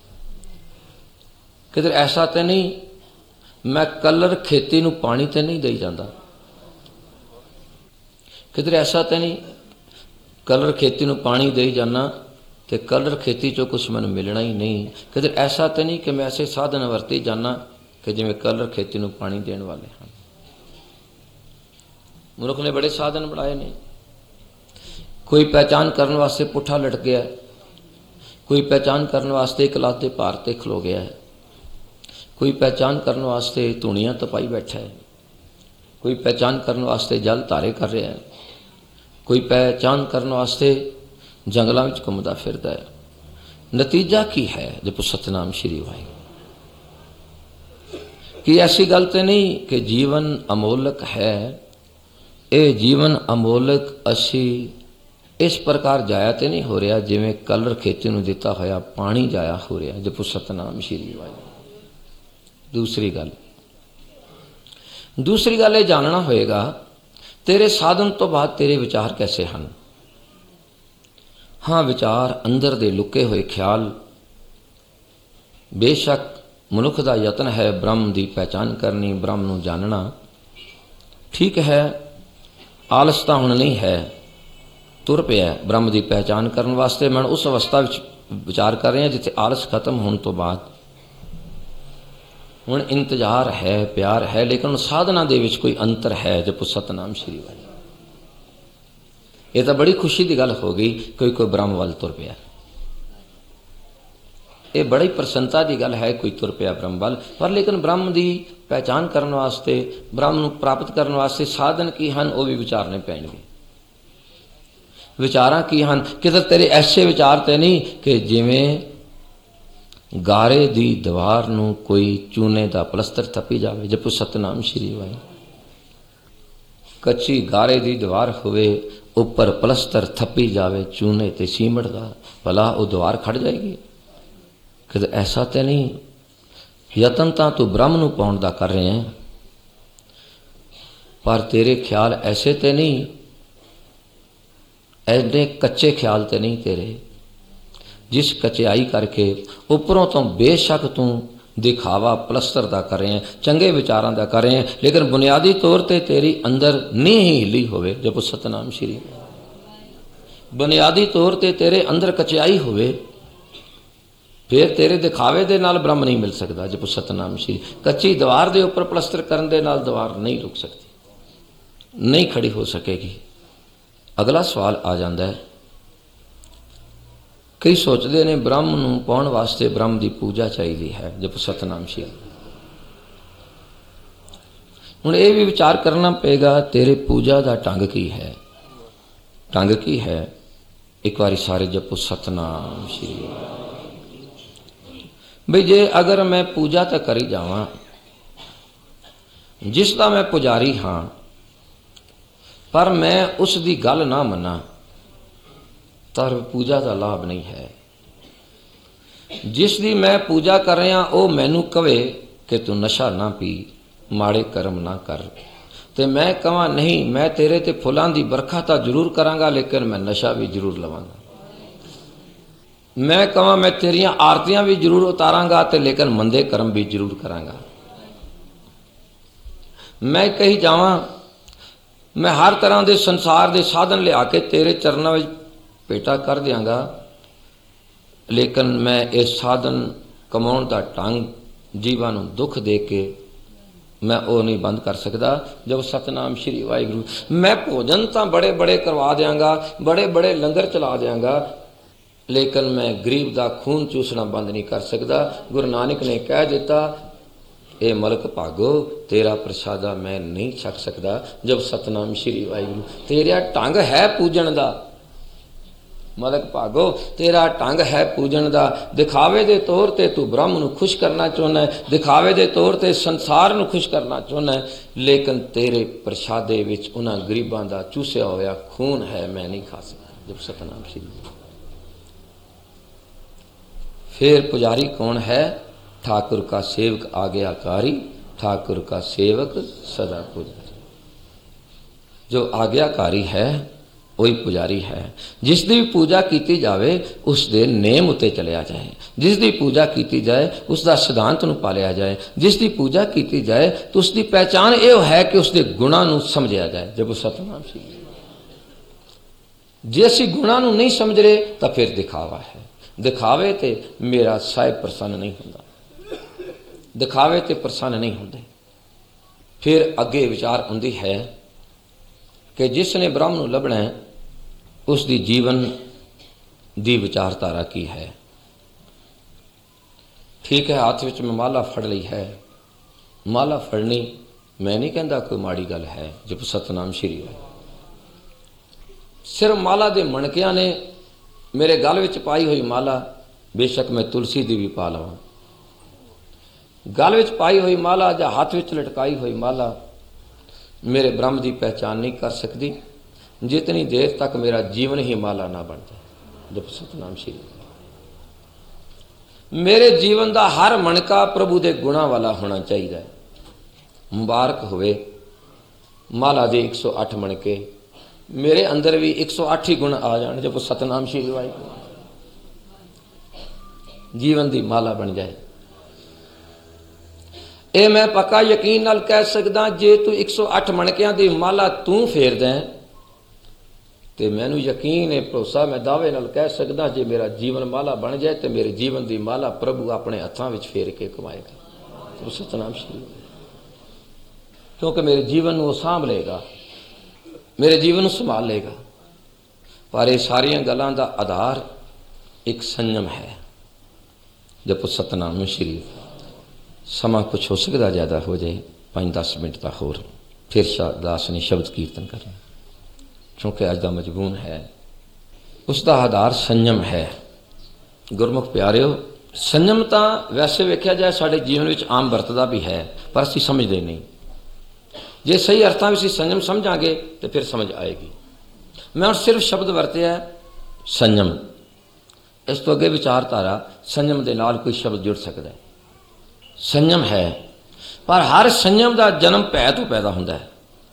ਕਿਧਰ ਐਸਾ ਤਾਂ ਨਹੀਂ ਮੈਂ ਕਲਰ ਖੇਤੀ ਨੂੰ ਪਾਣੀ ਤੇ ਨਹੀਂ ਦੇਈ ਜਾਂਦਾ, ਕਿਧਰ ਐਸਾ ਤਾਂ ਨਹੀਂ ਕਲਰ ਖੇਤੀ ਨੂੰ ਪਾਣੀ ਦੇਈ ਜਾਣਾ ਤੇ ਕਲਰ ਖੇਤੀ ਚੋਂ ਕੁਛ ਮੈਨੂੰ ਮਿਲਣਾ ਹੀ ਨਹੀਂ। ਕਿਧਰ ਐਸਾ ਤਾਂ ਨਹੀਂ ਕਿ ਮੈਂ ਐਸੇ ਸਾਧਨ ਵਰਤੇ ਜਾਣਾ ਕਿ ਜਿਵੇਂ ਕਲਰ ਖੇਤੀ ਨੂੰ ਪਾਣੀ ਦੇਣ ਵਾਲੇ ਹਨ। ਮਨੁੱਖ ਨੇ ਬੜੇ ਸਾਧਨ ਬਣਾਏ ਨੇ। ਕੋਈ ਪਹਿਚਾਨ ਕਰਨ ਵਾਸਤੇ ਪੁੱਠਾ ਲਟਕ ਗਿਆ, ਕੋਈ ਪਹਿਚਾਨ ਕਰਨ ਵਾਸਤੇ ਇੱਕ ਲੱਤ ਦੇ ਭਾਰ ਤੇ ਖਲੋ ਗਿਆ ਹੈ, ਕੋਈ ਪਹਿਚਾਨ ਕਰਨ ਵਾਸਤੇ ਧੂਣੀਆਂ ਤਪਾਈ ਬੈਠਾ ਹੈ, ਕੋਈ ਪਹਿਚਾਨ ਕਰਨ ਵਾਸਤੇ ਜਲ ਧਾਰੇ ਕਰ ਰਿਹਾ ਹੈ, ਕੋਈ ਪਹਿਚਾਨ ਕਰਨ ਵਾਸਤੇ ਜੰਗਲਾਂ ਵਿੱਚ ਘੁੰਮਦਾ ਫਿਰਦਾ ਹੈ। ਨਤੀਜਾ ਕੀ ਹੈ? ਜਪੋ ਸਤਨਾਮ ਸ਼੍ਰੀ ਵਾਹਿਗੁਰੂ। ਕਿ ਐਸੀ ਗੱਲ ਤੇ ਨਹੀਂ ਕਿ ਜੀਵਨ ਅਮੋਲਕ ਹੈ, ਇਹ ਜੀਵਨ ਅਮੋਲਕ ਅਸੀਂ ਇਸ ਪ੍ਰਕਾਰ ਜਾਇਆ ਤੇ ਨਹੀਂ ਹੋ ਰਿਹਾ ਜਿਵੇਂ ਕਲਰ ਖੇਤੀ ਨੂੰ ਦਿੱਤਾ ਹੋਇਆ ਪਾਣੀ ਜਾਇਆ ਹੋ ਰਿਹਾ। ਜਪੋ ਸਤਨਾਮ ਸ਼੍ਰੀ ਵਾਹਿਗੁਰੂ। ਦੂਸਰੀ ਗੱਲ ਦੂਸਰੀ ਗੱਲ ਇਹ ਜਾਣਨਾ ਹੋਏਗਾ, ਤੇਰੇ ਸਾਧਨ ਤੋਂ ਬਾਅਦ ਤੇਰੇ ਵਿਚਾਰ ਕੈਸੇ ਹਨ। ਹਾਂ, ਵਿਚਾਰ ਅੰਦਰ ਦੇ ਲੁਕੇ ਹੋਏ ਖਿਆਲ, ਬੇਸ਼ੱਕ ਮਨੁੱਖ ਦਾ ਯਤਨ ਹੈ ਬ੍ਰਹਮ ਦੀ ਪਹਿਚਾਨ ਕਰਨੀ, ਬ੍ਰਹਮ ਨੂੰ ਜਾਣਨਾ, ਠੀਕ ਹੈ। ਆਲਸ ਤਾਂ ਹੁਣ ਨਹੀਂ ਹੈ, ਤੁਰ ਪਿਆ ਬ੍ਰਹਮ ਦੀ ਪਹਿਚਾਨ ਕਰਨ ਵਾਸਤੇ। ਮੈਂ ਉਸ ਅਵਸਥਾ ਵਿੱਚ ਵਿਚਾਰ ਕਰ ਰਿਹਾ ਜਿੱਥੇ ਆਲਸ ਖਤਮ ਹੋਣ ਤੋਂ ਬਾਅਦ ਹੁਣ ਇੰਤਜ਼ਾਰ ਹੈ, ਪਿਆਰ ਹੈ, ਲੇਕਿਨ ਸਾਧਨਾ ਦੇ ਵਿੱਚ ਕੋਈ ਅੰਤਰ ਹੈ। ਜਪੋ ਸਤਨਾਮ ਸ਼੍ਰੀ ਵਾਹਿਗੁਰੂ। ਇਹ ਤਾਂ ਬੜੀ ਖੁਸ਼ੀ ਦੀ ਗੱਲ ਹੋ ਗਈ, ਕੋਈ ਕੋਈ ਬ੍ਰਹਮ ਵੱਲ ਤੁਰ ਪਿਆ। ਇਹ ਬੜੀ ਪ੍ਰਸੰਨਤਾ ਦੀ ਗੱਲ ਹੈ, ਕੋਈ ਤੁਰ ਪਿਆ ਬ੍ਰਹਮ ਵੱਲ। ਪਰ ਲੇਕਿਨ ਬ੍ਰਹਮ ਦੀ ਪਹਿਚਾਨ ਕਰਨ ਵਾਸਤੇ, ਬ੍ਰਹਮ ਨੂੰ ਪ੍ਰਾਪਤ ਕਰਨ ਵਾਸਤੇ ਸਾਧਨ ਕੀ ਹਨ, ਉਹ ਵੀ ਵਿਚਾਰਨੇ ਪੈਣਗੇ। ਵਿਚਾਰਾਂ ਕੀ ਹਨ? ਕਿਤੇ ਤੇਰੇ ਐਸੇ ਵਿਚਾਰ ਤੇ ਨਹੀਂ ਕਿ ਜਿਵੇਂ ਗਾਰੇ ਦੀ ਦੀਵਾਰ ਨੂੰ ਕੋਈ ਚੂਨੇ ਦਾ ਪਲਸਤਰ ਥੱਪੀ ਜਾਵੇ। ਜਪੋ ਸਤਨਾਮ ਸ਼੍ਰੀ ਵਾਹਿਗੁਰੂ। ਕੱਚੀ ਗਾਰੇ ਦੀ ਦੀਵਾਰ ਹੋਵੇ, ਉੱਪਰ ਪਲਸਤਰ ਥੱਪੀ ਜਾਵੇ ਚੂਨੇ ਤੇ ਸੀਮਟ ਦਾ, ਭਲਾ ਉਹ ਦੀਵਾਰ ਖੜ ਜਾਏਗੀ? ਕਿਤੇ ਐਸਾ ਤੇ ਨਹੀਂ। ਯਤਨ ਤਾਂ ਤੂੰ ਬ੍ਰਹਮ ਨੂੰ ਪਾਉਣ ਦਾ ਕਰ ਰਹੇ ਹੈ, ਪਰ ਤੇਰੇ ਖਿਆਲ ਐਸੇ ਤੇ ਨਹੀਂ, ਐਨੇ ਕੱਚੇ ਖਿਆਲ ਤੇ ਨਹੀਂ ਤੇਰੇ, ਜਿਸ ਕਚਿਆਈ ਕਰਕੇ ਉੱਪਰੋਂ ਤੋਂ ਬੇਸ਼ੱਕ ਤੂੰ ਦਿਖਾਵਾ ਪਲਸਤਰ ਦਾ ਕਰ ਰਹੇ ਹੈ, ਚੰਗੇ ਵਿਚਾਰਾਂ ਦਾ ਕਰ ਰਹੇ ਹੈ, ਲੇਕਿਨ ਬੁਨਿਆਦੀ ਤੌਰ ਤੇ ਤੇਰੀ ਅੰਦਰ ਨਹੀਂ ਹੀ ਹਿੱਲੀ ਹੋਵੇ। ਜਪੋ ਸਤਨਾਮ ਸ਼੍ਰੀ। ਬੁਨਿਆਦੀ ਤੌਰ ਤੇ ਤੇਰੇ ਅੰਦਰ ਕਚਿਆਈ ਹੋਵੇ, ਫਿਰ ਤੇਰੇ ਦਿਖਾਵੇ ਦੇ ਨਾਲ ਬ੍ਰਹਮ ਨਹੀਂ ਮਿਲ ਸਕਦਾ। ਜਪੋ ਸਤਨਾਮ ਸ਼੍ਰੀ। ਕੱਚੀ ਦੀਵਾਰ ਦੇ ਉੱਪਰ ਪਲਸਤਰ ਕਰਨ ਦੇ ਨਾਲ ਦੀਵਾਰ ਨਹੀਂ ਰੁਕ ਸਕਦੀ, ਨਹੀਂ ਖੜੀ ਹੋ ਸਕੇਗੀ। ਅਗਲਾ ਸਵਾਲ ਆ ਜਾਂਦਾ ਹੈ, ਕਈ ਸੋਚਦੇ ਨੇ ਬ੍ਰਹਮ ਨੂੰ ਪਾਉਣ ਵਾਸਤੇ ਬ੍ਰਹਮ ਦੀ ਪੂਜਾ ਚਾਹੀਦੀ ਹੈ। ਜਪੋ ਸਤਨਾਮ ਸ਼੍ਰੀ। ਹੁਣ ਇਹ ਵੀ ਵਿਚਾਰ ਕਰਨਾ ਪਏਗਾ, ਤੇਰੇ ਪੂਜਾ ਦਾ ਢੰਗ ਕੀ ਹੈ? ਢੰਗ ਕੀ ਹੈ? ਇੱਕ ਵਾਰੀ ਸਾਰੇ ਜਪੋ ਸਤਨਾਮ ਸ਼੍ਰੀ। ਬਈ ਜੇ ਅਗਰ ਮੈਂ ਪੂਜਾ ਤਾਂ ਕਰੀ ਜਾਵਾਂ, ਜਿਸ ਦਾ ਮੈਂ ਪੁਜਾਰੀ ਹਾਂ, ਪਰ ਮੈਂ ਉਸ ਦੀ ਗੱਲ ਨਾ ਮੰਨਾਂ, ਤਾਂ ਪੂਜਾ ਦਾ ਲਾਭ ਨਹੀਂ ਹੈ। ਜਿਸ ਦੀ ਮੈਂ ਪੂਜਾ ਕਰ ਰਿਹਾ ਉਹ ਮੈਨੂੰ ਕਵੇ ਕਿ ਤੂੰ ਨਸ਼ਾ ਨਾ ਪੀ, ਮਾੜੇ ਕਰਮ ਨਾ ਕਰ, ਤੇ ਮੈਂ ਕਹਾਂ ਨਹੀਂ, ਮੈਂ ਤੇਰੇ ਤੇ ਫੁੱਲਾਂ ਦੀ ਵਰਖਾ ਤਾਂ ਜ਼ਰੂਰ ਕਰਾਂਗਾ, ਲੇਕਿਨ ਮੈਂ ਨਸ਼ਾ ਵੀ ਜ਼ਰੂਰ ਲਵਾਂਗਾ। ਮੈਂ ਕਹਾਂ ਮੈਂ ਤੇਰੀਆਂ ਆਰਤੀਆਂ ਵੀ ਜ਼ਰੂਰ ਉਤਾਰਾਂਗਾ, ਤੇ ਲੇਕਿਨ ਮੰਦੇ ਕਰਮ ਵੀ ਜ਼ਰੂਰ ਕਰਾਂਗਾ। ਮੈਂ ਕਹੀ ਜਾਵਾਂ ਮੈਂ ਹਰ ਤਰ੍ਹਾਂ ਦੇ ਸੰਸਾਰ ਦੇ ਸਾਧਨ ਲਿਆ ਕੇ ਤੇਰੇ ਚਰਨਾਂ ਵਿੱਚ ਭੇਟਾ ਕਰ ਦਿਆਂਗਾ, ਲੇਕਿਨ ਮੈਂ ਇਹ ਸਾਧਨ ਕਮਾਉਣ ਦਾ ਢੰਗ ਜੀਵਾਂ ਨੂੰ ਦੁੱਖ ਦੇ ਕੇ ਮੈਂ ਉਹ ਨਹੀਂ ਬੰਦ ਕਰ ਸਕਦਾ। ਜਬ ਸਤਨਾਮ ਸ਼੍ਰੀ ਵਾਹਿਗੁਰੂ। ਮੈਂ ਭੋਜਨ ਤਾਂ ਬੜੇ ਬੜੇ ਕਰਵਾ ਦਿਆਂਗਾ, ਬੜੇ ਬੜੇ ਲੰਗਰ ਚਲਾ ਦਿਆਂਗਾ, ਲੇਕਿਨ ਮੈਂ ਗਰੀਬ ਦਾ ਖੂਨ ਚੂਸਣਾ ਬੰਦ ਨਹੀਂ ਕਰ ਸਕਦਾ। ਗੁਰੂ ਨਾਨਕ ਨੇ ਕਹਿ ਦਿੱਤਾ, ਇਹ ਮਲਕ ਭਾਗੋ ਤੇਰਾ ਪ੍ਰਸ਼ਾਦਾ ਮੈਂ ਨਹੀਂ ਛਕ ਸਕਦਾ। ਜਬ ਸਤਨਾਮ ਸ਼੍ਰੀ ਵਾਹਿਗੁਰੂ। ਤੇਰਾ ਢੰਗ ਹੈ ਪੂਜਣ ਦਾ, ਮਲਕ ਭਾਗੋ ਤੇਰਾ ਢੰਗ ਹੈ ਪੂਜਣ ਦਾ। ਦਿਖਾਵੇ ਦੇ ਤੌਰ ਤੇ ਤੂੰ ਬ੍ਰਹਮ ਨੂੰ ਖੁਸ਼ ਕਰਨਾ ਚਾਹੁੰਦਾ ਹੈ, ਦਿਖਾਵੇ ਦੇ ਤੌਰ ਤੇ ਸੰਸਾਰ ਨੂੰ ਖੁਸ਼ ਕਰਨਾ ਚਾਹੁੰਦਾ ਹੈ, ਲੇਕਿਨ ਤੇਰੇ ਪ੍ਰਸ਼ਾਦੇ ਵਿੱਚ ਉਹਨਾਂ ਗਰੀਬਾਂ ਦਾ ਚੂਸਿਆ ਹੋਇਆ ਖੂਨ ਹੈ, ਮੈਂ ਨਹੀਂ ਖਾ ਸਕਦਾ। ਜਬ ਸਤਨਾਮ ਸ਼੍ਰੀ। फिर पुजारी कौन है? ठाकुर का सेवक आज्ञाकारी, ठाकुर का सेवक सदा पुजारी। जो आज्ञाकारी है वही पुजारी है। जिस दी पूजा की जाए उस दे नेम उत्ते चलिया जाए, जिस दी पूजा की जाए उसका सिद्धांत नूं पालिया जाए, जिस दी पूजा की जाए तो उसकी पहचान यह है कि उसके गुणा नूं समझिया जाए। जब सतनाम श्री। जे असीं गुणा नूं नहीं समझ रहे तो फिर दिखावा है। दिखावे ते मेरा साहिब प्रसन्न नहीं होंदा, दिखावे ते प्रसन्न नहीं होंदे। फिर अगे विचार आउंदी है कि जिसने ब्रह्म नूं लभना है उसकी जीवन दी विचारधारा की है। ठीक है, हाथ विच मैं माला फड़ ली है, माला फड़नी मैं नहीं कहता कोई माड़ी गल है। जब सतनाम श्री हो। सिर्फ माला दे मणकियां ने मेरे गल विच पाई हुई माला, बेशक मैं तुलसी दी भी पा लवां, गल विच पाई हुई माला या हाथ विच लटकाई हुई माला मेरे ब्रह्म की पहचान नहीं कर सकती जितनी देर तक मेरा जीवन ही माला ना बन जाए। जब सतनाम श्री। मेरे जीवन का हर मणका प्रभु के गुणों वाला होना चाहिए। मुबारक होवे माला दे एक सौ अठ मणके, मेरे अंदर भी एक सौ अठ ही गुण आ जाने। जब सतनाम श्री वाहिगुरू। जीवन की माला बन जाए। ये मैं पक्का यकीन नाल कह सकदा, जे तू एक सौ अठ मणकियां दी माला तू फेर दें तो मैनू यकीन है, भरोसा, मैं दावे नाल कह सकदा, जे मेरा जीवन माला बन जाए तो मेरे जीवन की माला प्रभु अपने हथां विच फेर के कमाएगा। तो सतनाम श्री, क्योंकि मेरे जीवन को सांभ लेगा, मेरे जीवन को संभाल लेगा। पर ये सारिया गलों का आधार एक संयम है। जपो सतनाम श्री। समा कुछ हो सकता ज़्यादा हो जाए, पाँच दस मिनट का होर, फिर दास ने शब्द कीर्तन करना, क्योंकि अज का मजबून है। उसका आधार संयम है। गुरमुख प्यारिओ, संयम तो वैसे वेख्या जाए साढ़े जीवन में आम वरतदा भी है, पर असीं समझते नहीं। जे सही अर्थां में संयम समझांगे तो फिर समझ आएगी। मैं सिर्फ शब्द वरतिया संयम, इस तो अगे विचारधारा संयम के नाल कोई शब्द जुड़ सकता है। संयम है, पर हर संयम का जन्म भै तो पैदा होता है।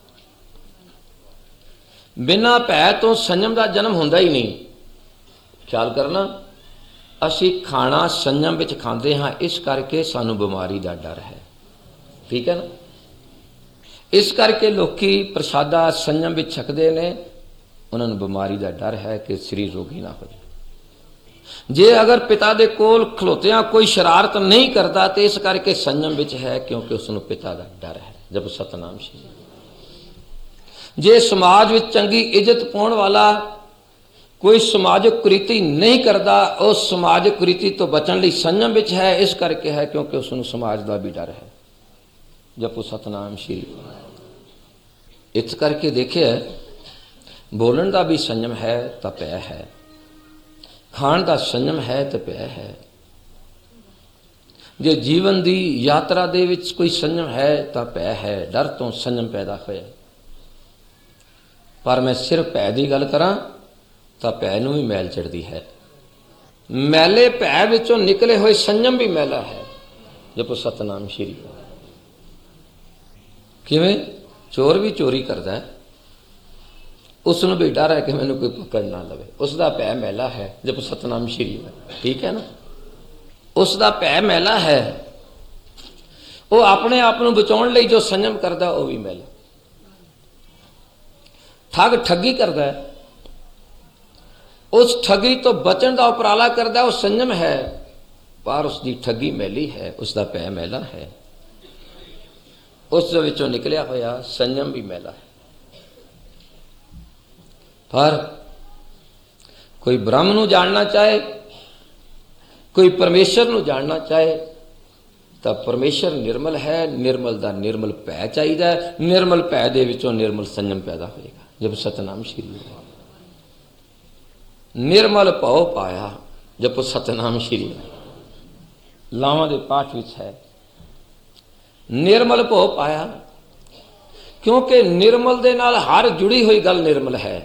बिना भै तो संयम का जन्म होता ही नहीं। ख्याल करना, असी खाना संयम विच खाते हाँ, इस करके सानू बीमारी का डर है। ठीक है ना? इस करके लोकी प्रसादा संयम विच छकते ने, उन्होंने बीमारी का डर है कि शरीर रोगी ना हो जाए। जे अगर पिता दे कोल खलोतिया कोई शरारत नहीं करता तो इस करके संयम विच है, क्योंकि उसनू पिता का डर है। जब सतनाम श्री। जे समाज विच चंगी इज्जत पाउण वाला कोई समाजिक कुरीति नहीं करता, उस समाजिक कुरीति तो बचन लई संयम विच है, इस करके है क्योंकि उसनू समाज का भी डर है। जपो सतनाम श्री। इस करके देखिए, बोलन का भी संयम है तो पै है, खाण का संयम है तो पै है। जे जीवन की यात्रा दे विच कोई संयम है तो पै है, डर तो संयम पैदा होया। पर मैं सिर्फ भै की गल करा तो भै नूं भी मैल चढ़ती है। मैले भै विचों निकले हुए संयम भी मैला है। जपो सतनाम श्री। किवें? चोर भी चोरी करता है, उसनूं भी डर है कि मैनूं कोई पकड़ ना लवे, उसका भै मैला है। जब सतनाम श्री। ठीक है ना? उसका भै मैला है। वो अपने आप को बचाने लई जो संयम करता वह भी मैला। ठग ठगी करता है, उस ठगी तो बचन का उपराला करता, वो संयम है, पर उसकी ठगी मैली है, उसका भै मैला है। उस विचों निकलिया होया संयम भी मैला है। पर कोई ब्रह्म नूं जानना चाहे, कोई परमेश्वर नूं जानना चाहे, तो परमेश्वर निर्मल है, निर्मल दा निर्मल भै चाहिए, निर्मल भै दे विचों निर्मल संयम पैदा होएगा। जब सतनाम श्री। निर्मल भौ पाया। जब सतनाम श्री। लावां दे पाठ विच है निर्मल भौ पाया, क्योंकि निर्मल दे नाल हर जुड़ी हुई गल निर्मल है।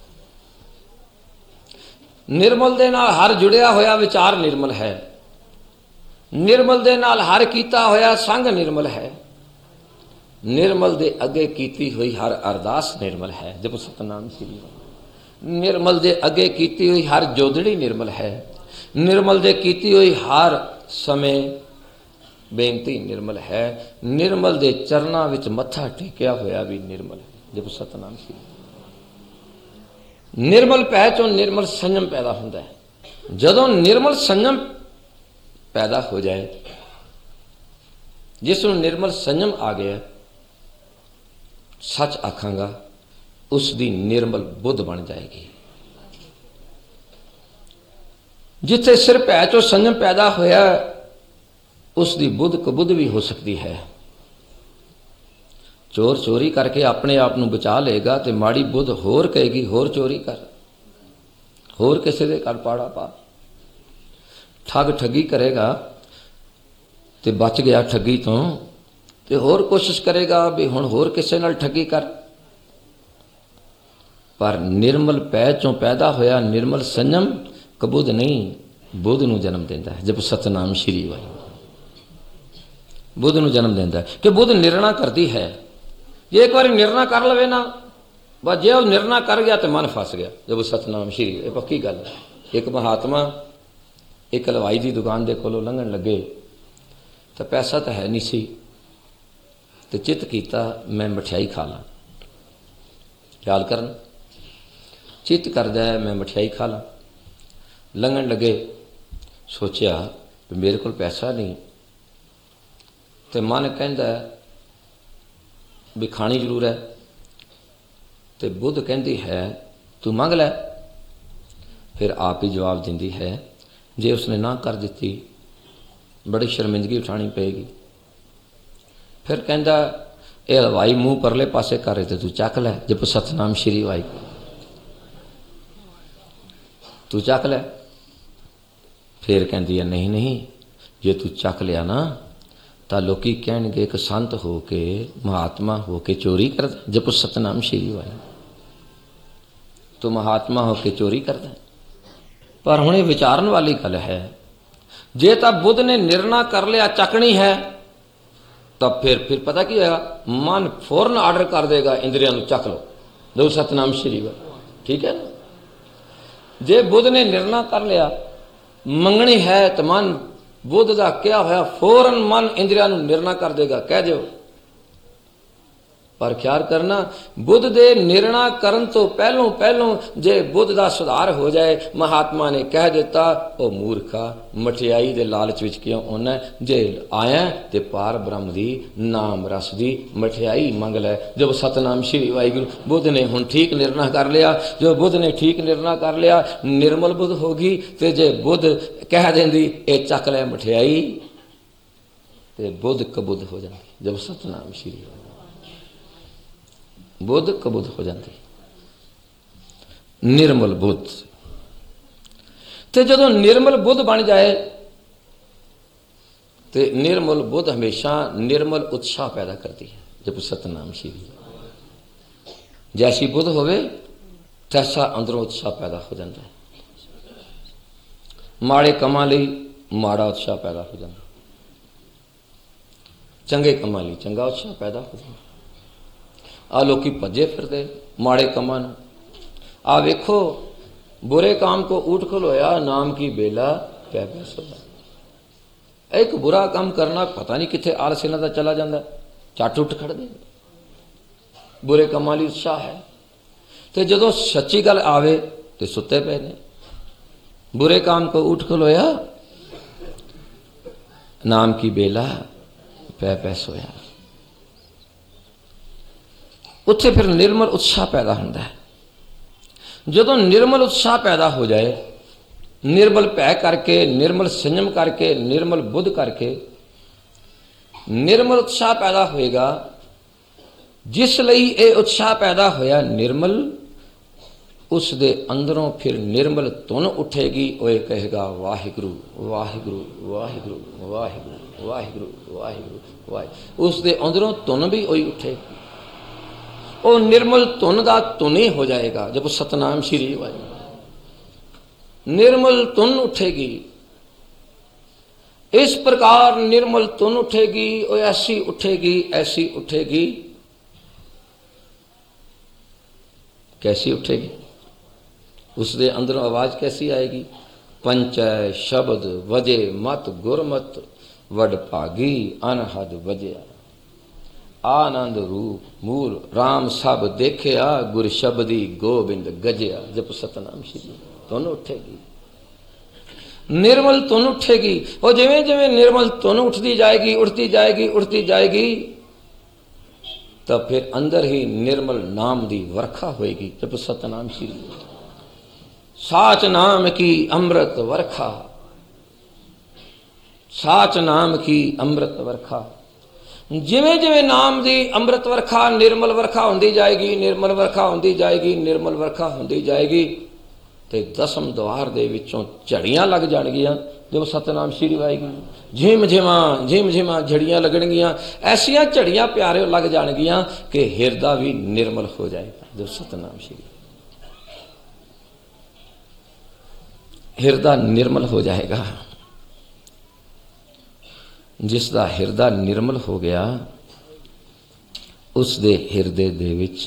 निर्मल दे नाल हर जुड़िया होया विचार निर्मल है। निर्मल दे नाल हर कीता होया संग निर्मल है। निर्मल दे अगे कीती हुई हर अरदास निर्मल है। जब सतनाम श्री। निर्मल दे अगे कीती हुई हर जोदड़ी निर्मल है। निर्मल दे कीती हुई हर समय बेनती निर्मल है। निर्मल दे चरना विच मत्था टेकिया होया भी निर्मल है। जब सतनाम श्री। निर्मल भै चों निर्मल संयम पैदा होता है। जदों निर्मल संयम पैदा हो जाए, जिसनूं निर्मल संयम आ गया, सच आखांगा उसकी निर्मल बुद्ध बन जाएगी। जिथे सिर भै चों संयम पैदा होया, उसकी बुद्ध कबुद्ध भी हो सकती है। चोर चोरी करके अपने आप को बचा लेगा तो माड़ी बुद्ध होर कहेगी होर चोरी कर, होर किसी के घर पाड़ा पा। ठग ठगी करेगा तो बच गया ठगी तो, तो होर कोशिश करेगा भी हुण होर किसी नाल ठगी कर। पर निर्मल भै चों पैदा होया निर्मल संयम कबुद्ध नहीं, बुद्ध नूं जन्म देंदा है। जब सतनाम श्री। वाहिगुरू बुद्ध नूं जन्म देंदा है कि बुद्ध निर्णय करती है। जे एक बार निर्णय कर लवे ना, बस जे वह निर्णय कर गया तो मन फस गया। जब सतनाम श्री। ये पक्की गल है। एक महात्मा एक हलवाई की दुकान के कोलों लंघन लगे तो पैसा तो है नहीं सी, तो चित किया मैं मठियाई खा ला। ख्याल करन, चित करदा है मैं मठियाई खा ला। लंघन लगे, सोचा मेरे को पैसा नहीं तो मन कहता भी खानी जरूर है, तो बुद्ध कहती है तू मंग लै। फिर आप ही जवाब देंदी है, जे उसने ना कर दी बड़ी शर्मिंदगी उठानी पेगी। फिर कहता ये हलवाई मूँह परले पासे कर रहे थे, तू चक लै, जब सतनाम श्री वाहिगुरू तू चक लै। फिर कहती है नहीं नहीं, जे तू चक लिया ना तो लोकी कहणगे एक संत हो के महात्मा हो के चोरी करदा, जब सतनाम श्री वाहिगुरू तो महात्मा हो के चोरी करदा। पर हुणे विचारन वाली गल है, जे तो बुद्ध ने निर्णय कर लिया चकनी है, तब फिर फिर पता की होगा, मन फौरन आर्डर कर देगा इंद्रिया चक लो, दो सतनाम श्री वाहिगुरू, ठीक है ना। जे बुद्ध ने निर्णय कर लिया मंगनी है तो मन बुद्ध का क्या होया फौरन मन इंद्रिया निर्णय कर देगा, कह दो। पर ख्याल करना बुद्ध दे निर्णय करन तो पहलों पहलों जे बुद्ध का सुधार हो जाए, महात्मा ने कह दिता ओ मूर्खा मठियाई दे लालच विच क्यों आना, जे आया ते पार ब्रह्म दी नाम रस दी मठियाई मंग लै। जब सतनाम श्री वाहिगुरू बुद्ध ने हुण ठीक निर्णय कर लिया, जो बुद्ध ने ठीक निर्णय कर लिया निर्मल बुद्ध होगी। ते जे बुद्ध कह देंदी ए चक लै मठियाई ते बुद्ध कबुद्ध हो जाती। जब सतनाम श्री बुद्ध कबुद्ध हो जाती, निर्मल बुद्ध। तो जो निर्मल बुद्ध बन जाए तो निर्मल बुद्ध हमेशा निर्मल उत्साह पैदा करती है। जब सतनाम श्री जैसी बुद्ध होवे तैसा अंदरों उत्साह पैदा हो जाता है। माड़े कमां लई माड़ा उत्साह पैदा हो जाता, चंगे कमां लई चंगा उत्साह पैदा हो जाता। आ लोग भजे फिरते माड़े कमां नूं। आ वेखो बुरे काम को ऊट खलोया नाम की बेला पै पैसा। एक बुरा काम करना पता नहीं कितने आलस इन्हां दा चला जाता, झट उठ खड़दे बुरे कामां लई उत्साह है। तो जदों सच्ची गल आवे तो सुते पे ने। बुरे काम को उठ खलोया नाम की बेला पै पै सोया। उत्थे फिर निर्मल उत्साह पैदा होता है। जदों निर्मल उत्साह पैदा हो जाए, निर्मल भय करके निर्मल संयम करके निर्मल बुद्ध करके निर्मल उत्साह पैदा होएगा। जिस लई ये उत्साह पैदा होया निर्मल, उस दे अंदरों फिर निर्मल धुन उठेगी। ओए कहेगा वाहिगुरू वाहिगुरू वाहिगुरू वाहिगुरू वाहिगुरू वाहिगुरू वाहिगुरू। उस दे अंदरों धुन भी ओई उठेगी। वो निर्मल धुन का धुन ही हो जाएगा। जब सतनाम श्री वाहिगुरू निर्मल धुन उठेगी, इस प्रकार निर्मल धुन उठेगी। वो ऐसी उठेगी ऐसी उठेगी। कैसी उठेगी? उसके अंदर आवाज कैसी आएगी? पंचै शब्द वजे मत गुरमत वड भागी अनहद वजया। आनंद रूप मूल राम सब देखिया गुर शब्दी गोबिंद गजया। जब सतनाम श्री धुन उठेगी, निर्मल धुन उठेगी। और जिवें जिवें निर्मल धुन उठती जाएगी उठती जाएगी उठती जाएगी, तब फिर अंदर ही निर्मल नाम दी वर्खा होएगी। जब सतनाम श्री साच नाम की अमृत वर्खा, साच नाम की अमृत वर्खा। जिवें जिवें नाम दी अमृत वर्खा निर्मल वर्खा होंदी जाएगी, निर्मल वर्खा होंदी जाएगी, निर्मल वर्खा होंदी जाएगी, ते दसम द्वार दे विचों झड़ियां लग जाणगियां। जब सतनाम श्री वाहिगुरू झिम झिमा झिम झिमा झड़ियां लगणगियां। ऐसियां झड़ियां प्यारे लग जाणगियां कि हिरदा भी निर्मल हो जाएगा। जब सतनाम श्री हिरदा निर्मल हो जाएगा। जिसदा हिरदा निर्मल हो गया, उस दे हिरदे दे विच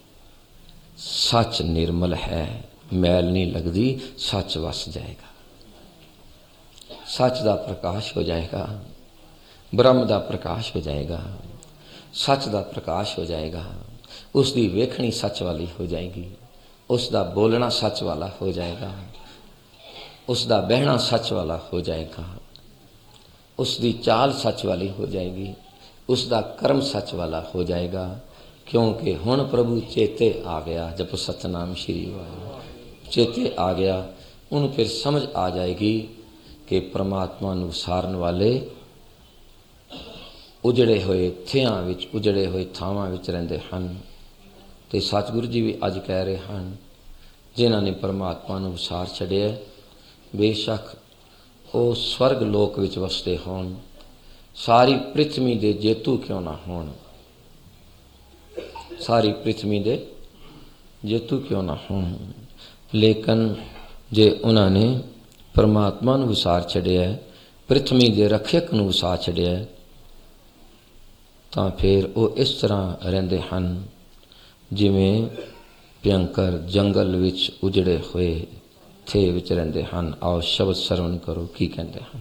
सच निर्मल है, मैल नहीं लगती, सच वस जाएगा। सच दा प्रकाश हो जाएगा, ब्रह्म दा प्रकाश हो जाएगा, सच दा प्रकाश हो जाएगा। उसकी वेखनी सच वाली हो जाएगी, उसका बोलना सच वाला हो जाएगा, उसका बहना सच वाला हो जाएगा, उसकी चाल सच वाली हो जाएगी। उसका कर्म सच वाला हो जाएगा, क्योंकि हुण प्रभु चेते आ गया। जब सतनाम श्री वाहिगुरू चेते आ गया, उन्हें फिर समझ आ जाएगी कि परमात्मा नूं सारन वाले उजड़े हुए थियां विच उजड़े हुए थावां विच रहिंदे हन। ते सतगुरु जी भी अज कह रहे हैं, जिन्हां ने परमात्मा नूं विसार छड्डिया, बेशक वो स्वर्ग लोक विच वसदे होण, सारी पृथ्वी दे जेतू क्यों ना होण, सारी पृथ्वी दे जेतू क्यों ना होण, लेकिन जे उन्होंने परमात्मा नूं विसार छड्डिया, पृथ्वी दे रखियक नूं विसार छड्डिया, तां फिर वो इस तरह रहिंदे हन जिवें भयंकर जंगल विच उजड़े हुए थे विच रहिंदे हन। आओ शब्द सरवण करो की कहंदे हन।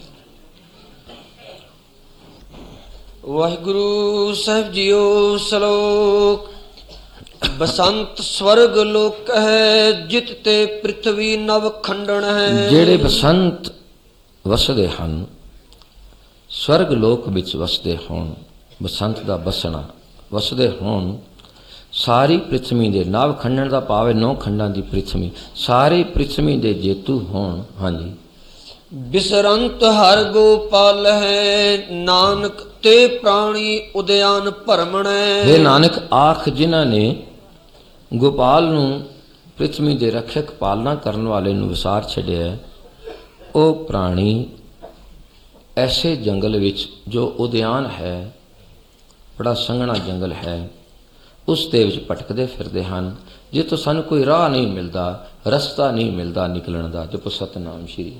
वाहिगुरु साहिब जीओ सलोक। बसंत स्वर्ग लोक है, जित ते पृथ्वी नव खंडन है। जेड़े बसंत वसदे हन, स्वर्ग लोक विच वसदे होण, बसंत दा बसना वसदे होण, सारी पृथ्वी दे नव खंडन दा भाव नौ खंडां दी पृथ्वी, सारी पृथ्वी दे जेतू होण। हाँ जी। बिसरंत हर गोपाल है, नानक ते प्राणी उदयान भरमण है। हे नानक आख जिन्हां ने गोपाल नूं पृथ्वी दे रखियक पालना करन वाले नूं विसार छड्डिया, ओ प्राणी ऐसे जंगल विच जो उद्यान है, बड़ा संघना जंगल है, उस दे विच भटकदे फिरदे हन, जितों सानूं कोई राह नहीं मिलता, रस्ता नहीं मिलता निकलण दा। जपो सतनाम श्री।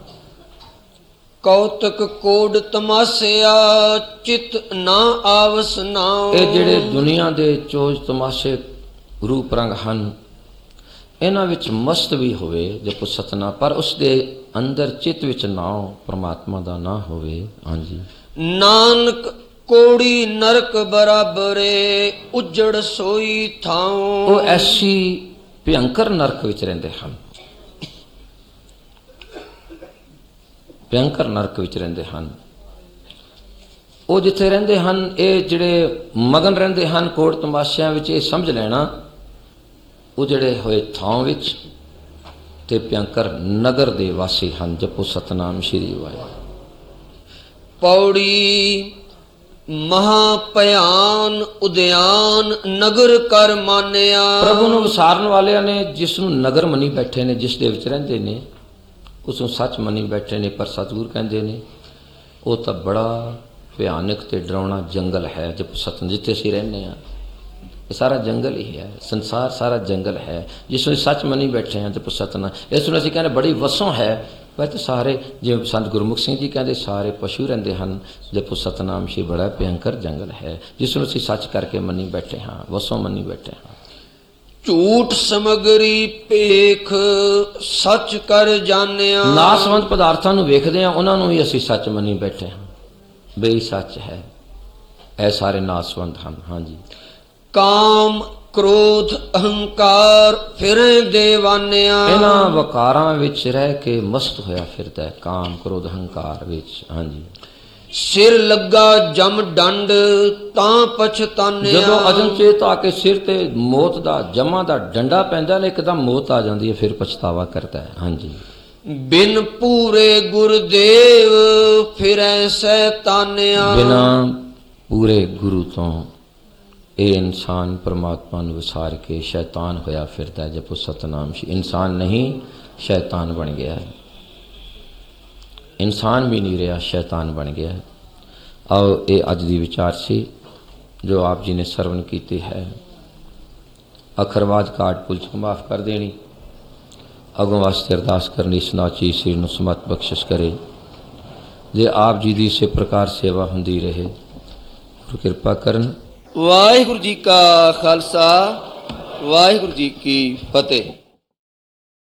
कौतक कोड तमाशा चित ना आवस नाओ। ये जेड़े दुनिया दे चोज तमाशे रूप रंग हन, इन्हां विच मस्त भी होवे जपो सतना, पर उस दे अंदर चित विच नाओ परमात्मा दा ना होवे। हाँ जी। नानक कोड़ी नरक बराबरे, उजड़ सोई थाओ। वो ऐसी भयंकर नरक विच रहिंदे हन, भयंकर नरक विच रहिंदे हन। वो जिथे रहिंदे हन, ये जिहड़े मगन रहिंदे हन कोड़ तमाशियां विच, ये समझ लेना उजड़े होए थां विच ते भयंकर नगर दे वासी हन। जपो सतनाम श्री वाहिगुरू। पौड़ी महाभयान उद्यान नगर कर मानिया। प्रभु नूं विसारन वालियां ने जिसनूं नगर मनी बैठे ने, जिस दे विच रहिंदे ने, उसनूं सच मनी बैठे ने, पर सतगुर कहंदे ने वो तो बड़ा भयानक ते डरावना जंगल है। जब सतन जिथे असीं रहने आ, ये सारा जंगल ही है, संसार सारा जंगल है, जिसमें सच मनी बैठे हैं। जब सतना इसमें असीं कहने बड़ी वसों है, वह तो सारे जिवें संत गुरमुख सिंह जी कहते सारे पशु रहिंदे हन। जपो सतनाम श्री बड़ा भयंकर जंगल है, जिसमें असीं सच करके मनी बैठे हाँ, वसों मनी बैठे हाँ। झूठ समगरी पेख सच कर जानिया। नासवंत पदार्थां नूं वेखदे आ, उन्हां नूं ही असीं सच मनी बैठे हाँ, बेई सच है, ऐ सारे नासवंत हन। हाँ जी। काम क्रोध अहंकार फिर देवानिया। इन्हां वकारां विच रह के मस्त होया फिरदा है, काम क्रोध अहंकार विच। हाँ जी। सिर लगा जम डंड तां पछतानिया। जदों अजनचेत आके सिर ते मौत दा जमा दा डंडा पैंदा ने, एकदम मौत आ जाती है, फिर पछतावा करता है। हाँ जी। बिन पूरे गुरुदेव फिर शैतानिया। बिना पूरे गुरु तो ये इंसान परमात्मा नूं विसार के शैतान होया फिरदा है। जपो सतनाम श्री। इंसान नहीं शैतान बन गया है, इंसान भी नहीं रहा, शैतान बन गया है। आओ ये अज दी विचार सी जो आप जी ने सरवण की है। अखरवाद काट पुल को माफ़ कर देनी, अगों वास्ते अरदास करनी, सनाची श्री नूं समत बख्शिश करे। जे आप जी दी इसे प्रकार सेवा हुंदी रहे, गुरु कृपा करन। वाहिगुरु जी का खालसा, वाहिगुरु जी की फतेह।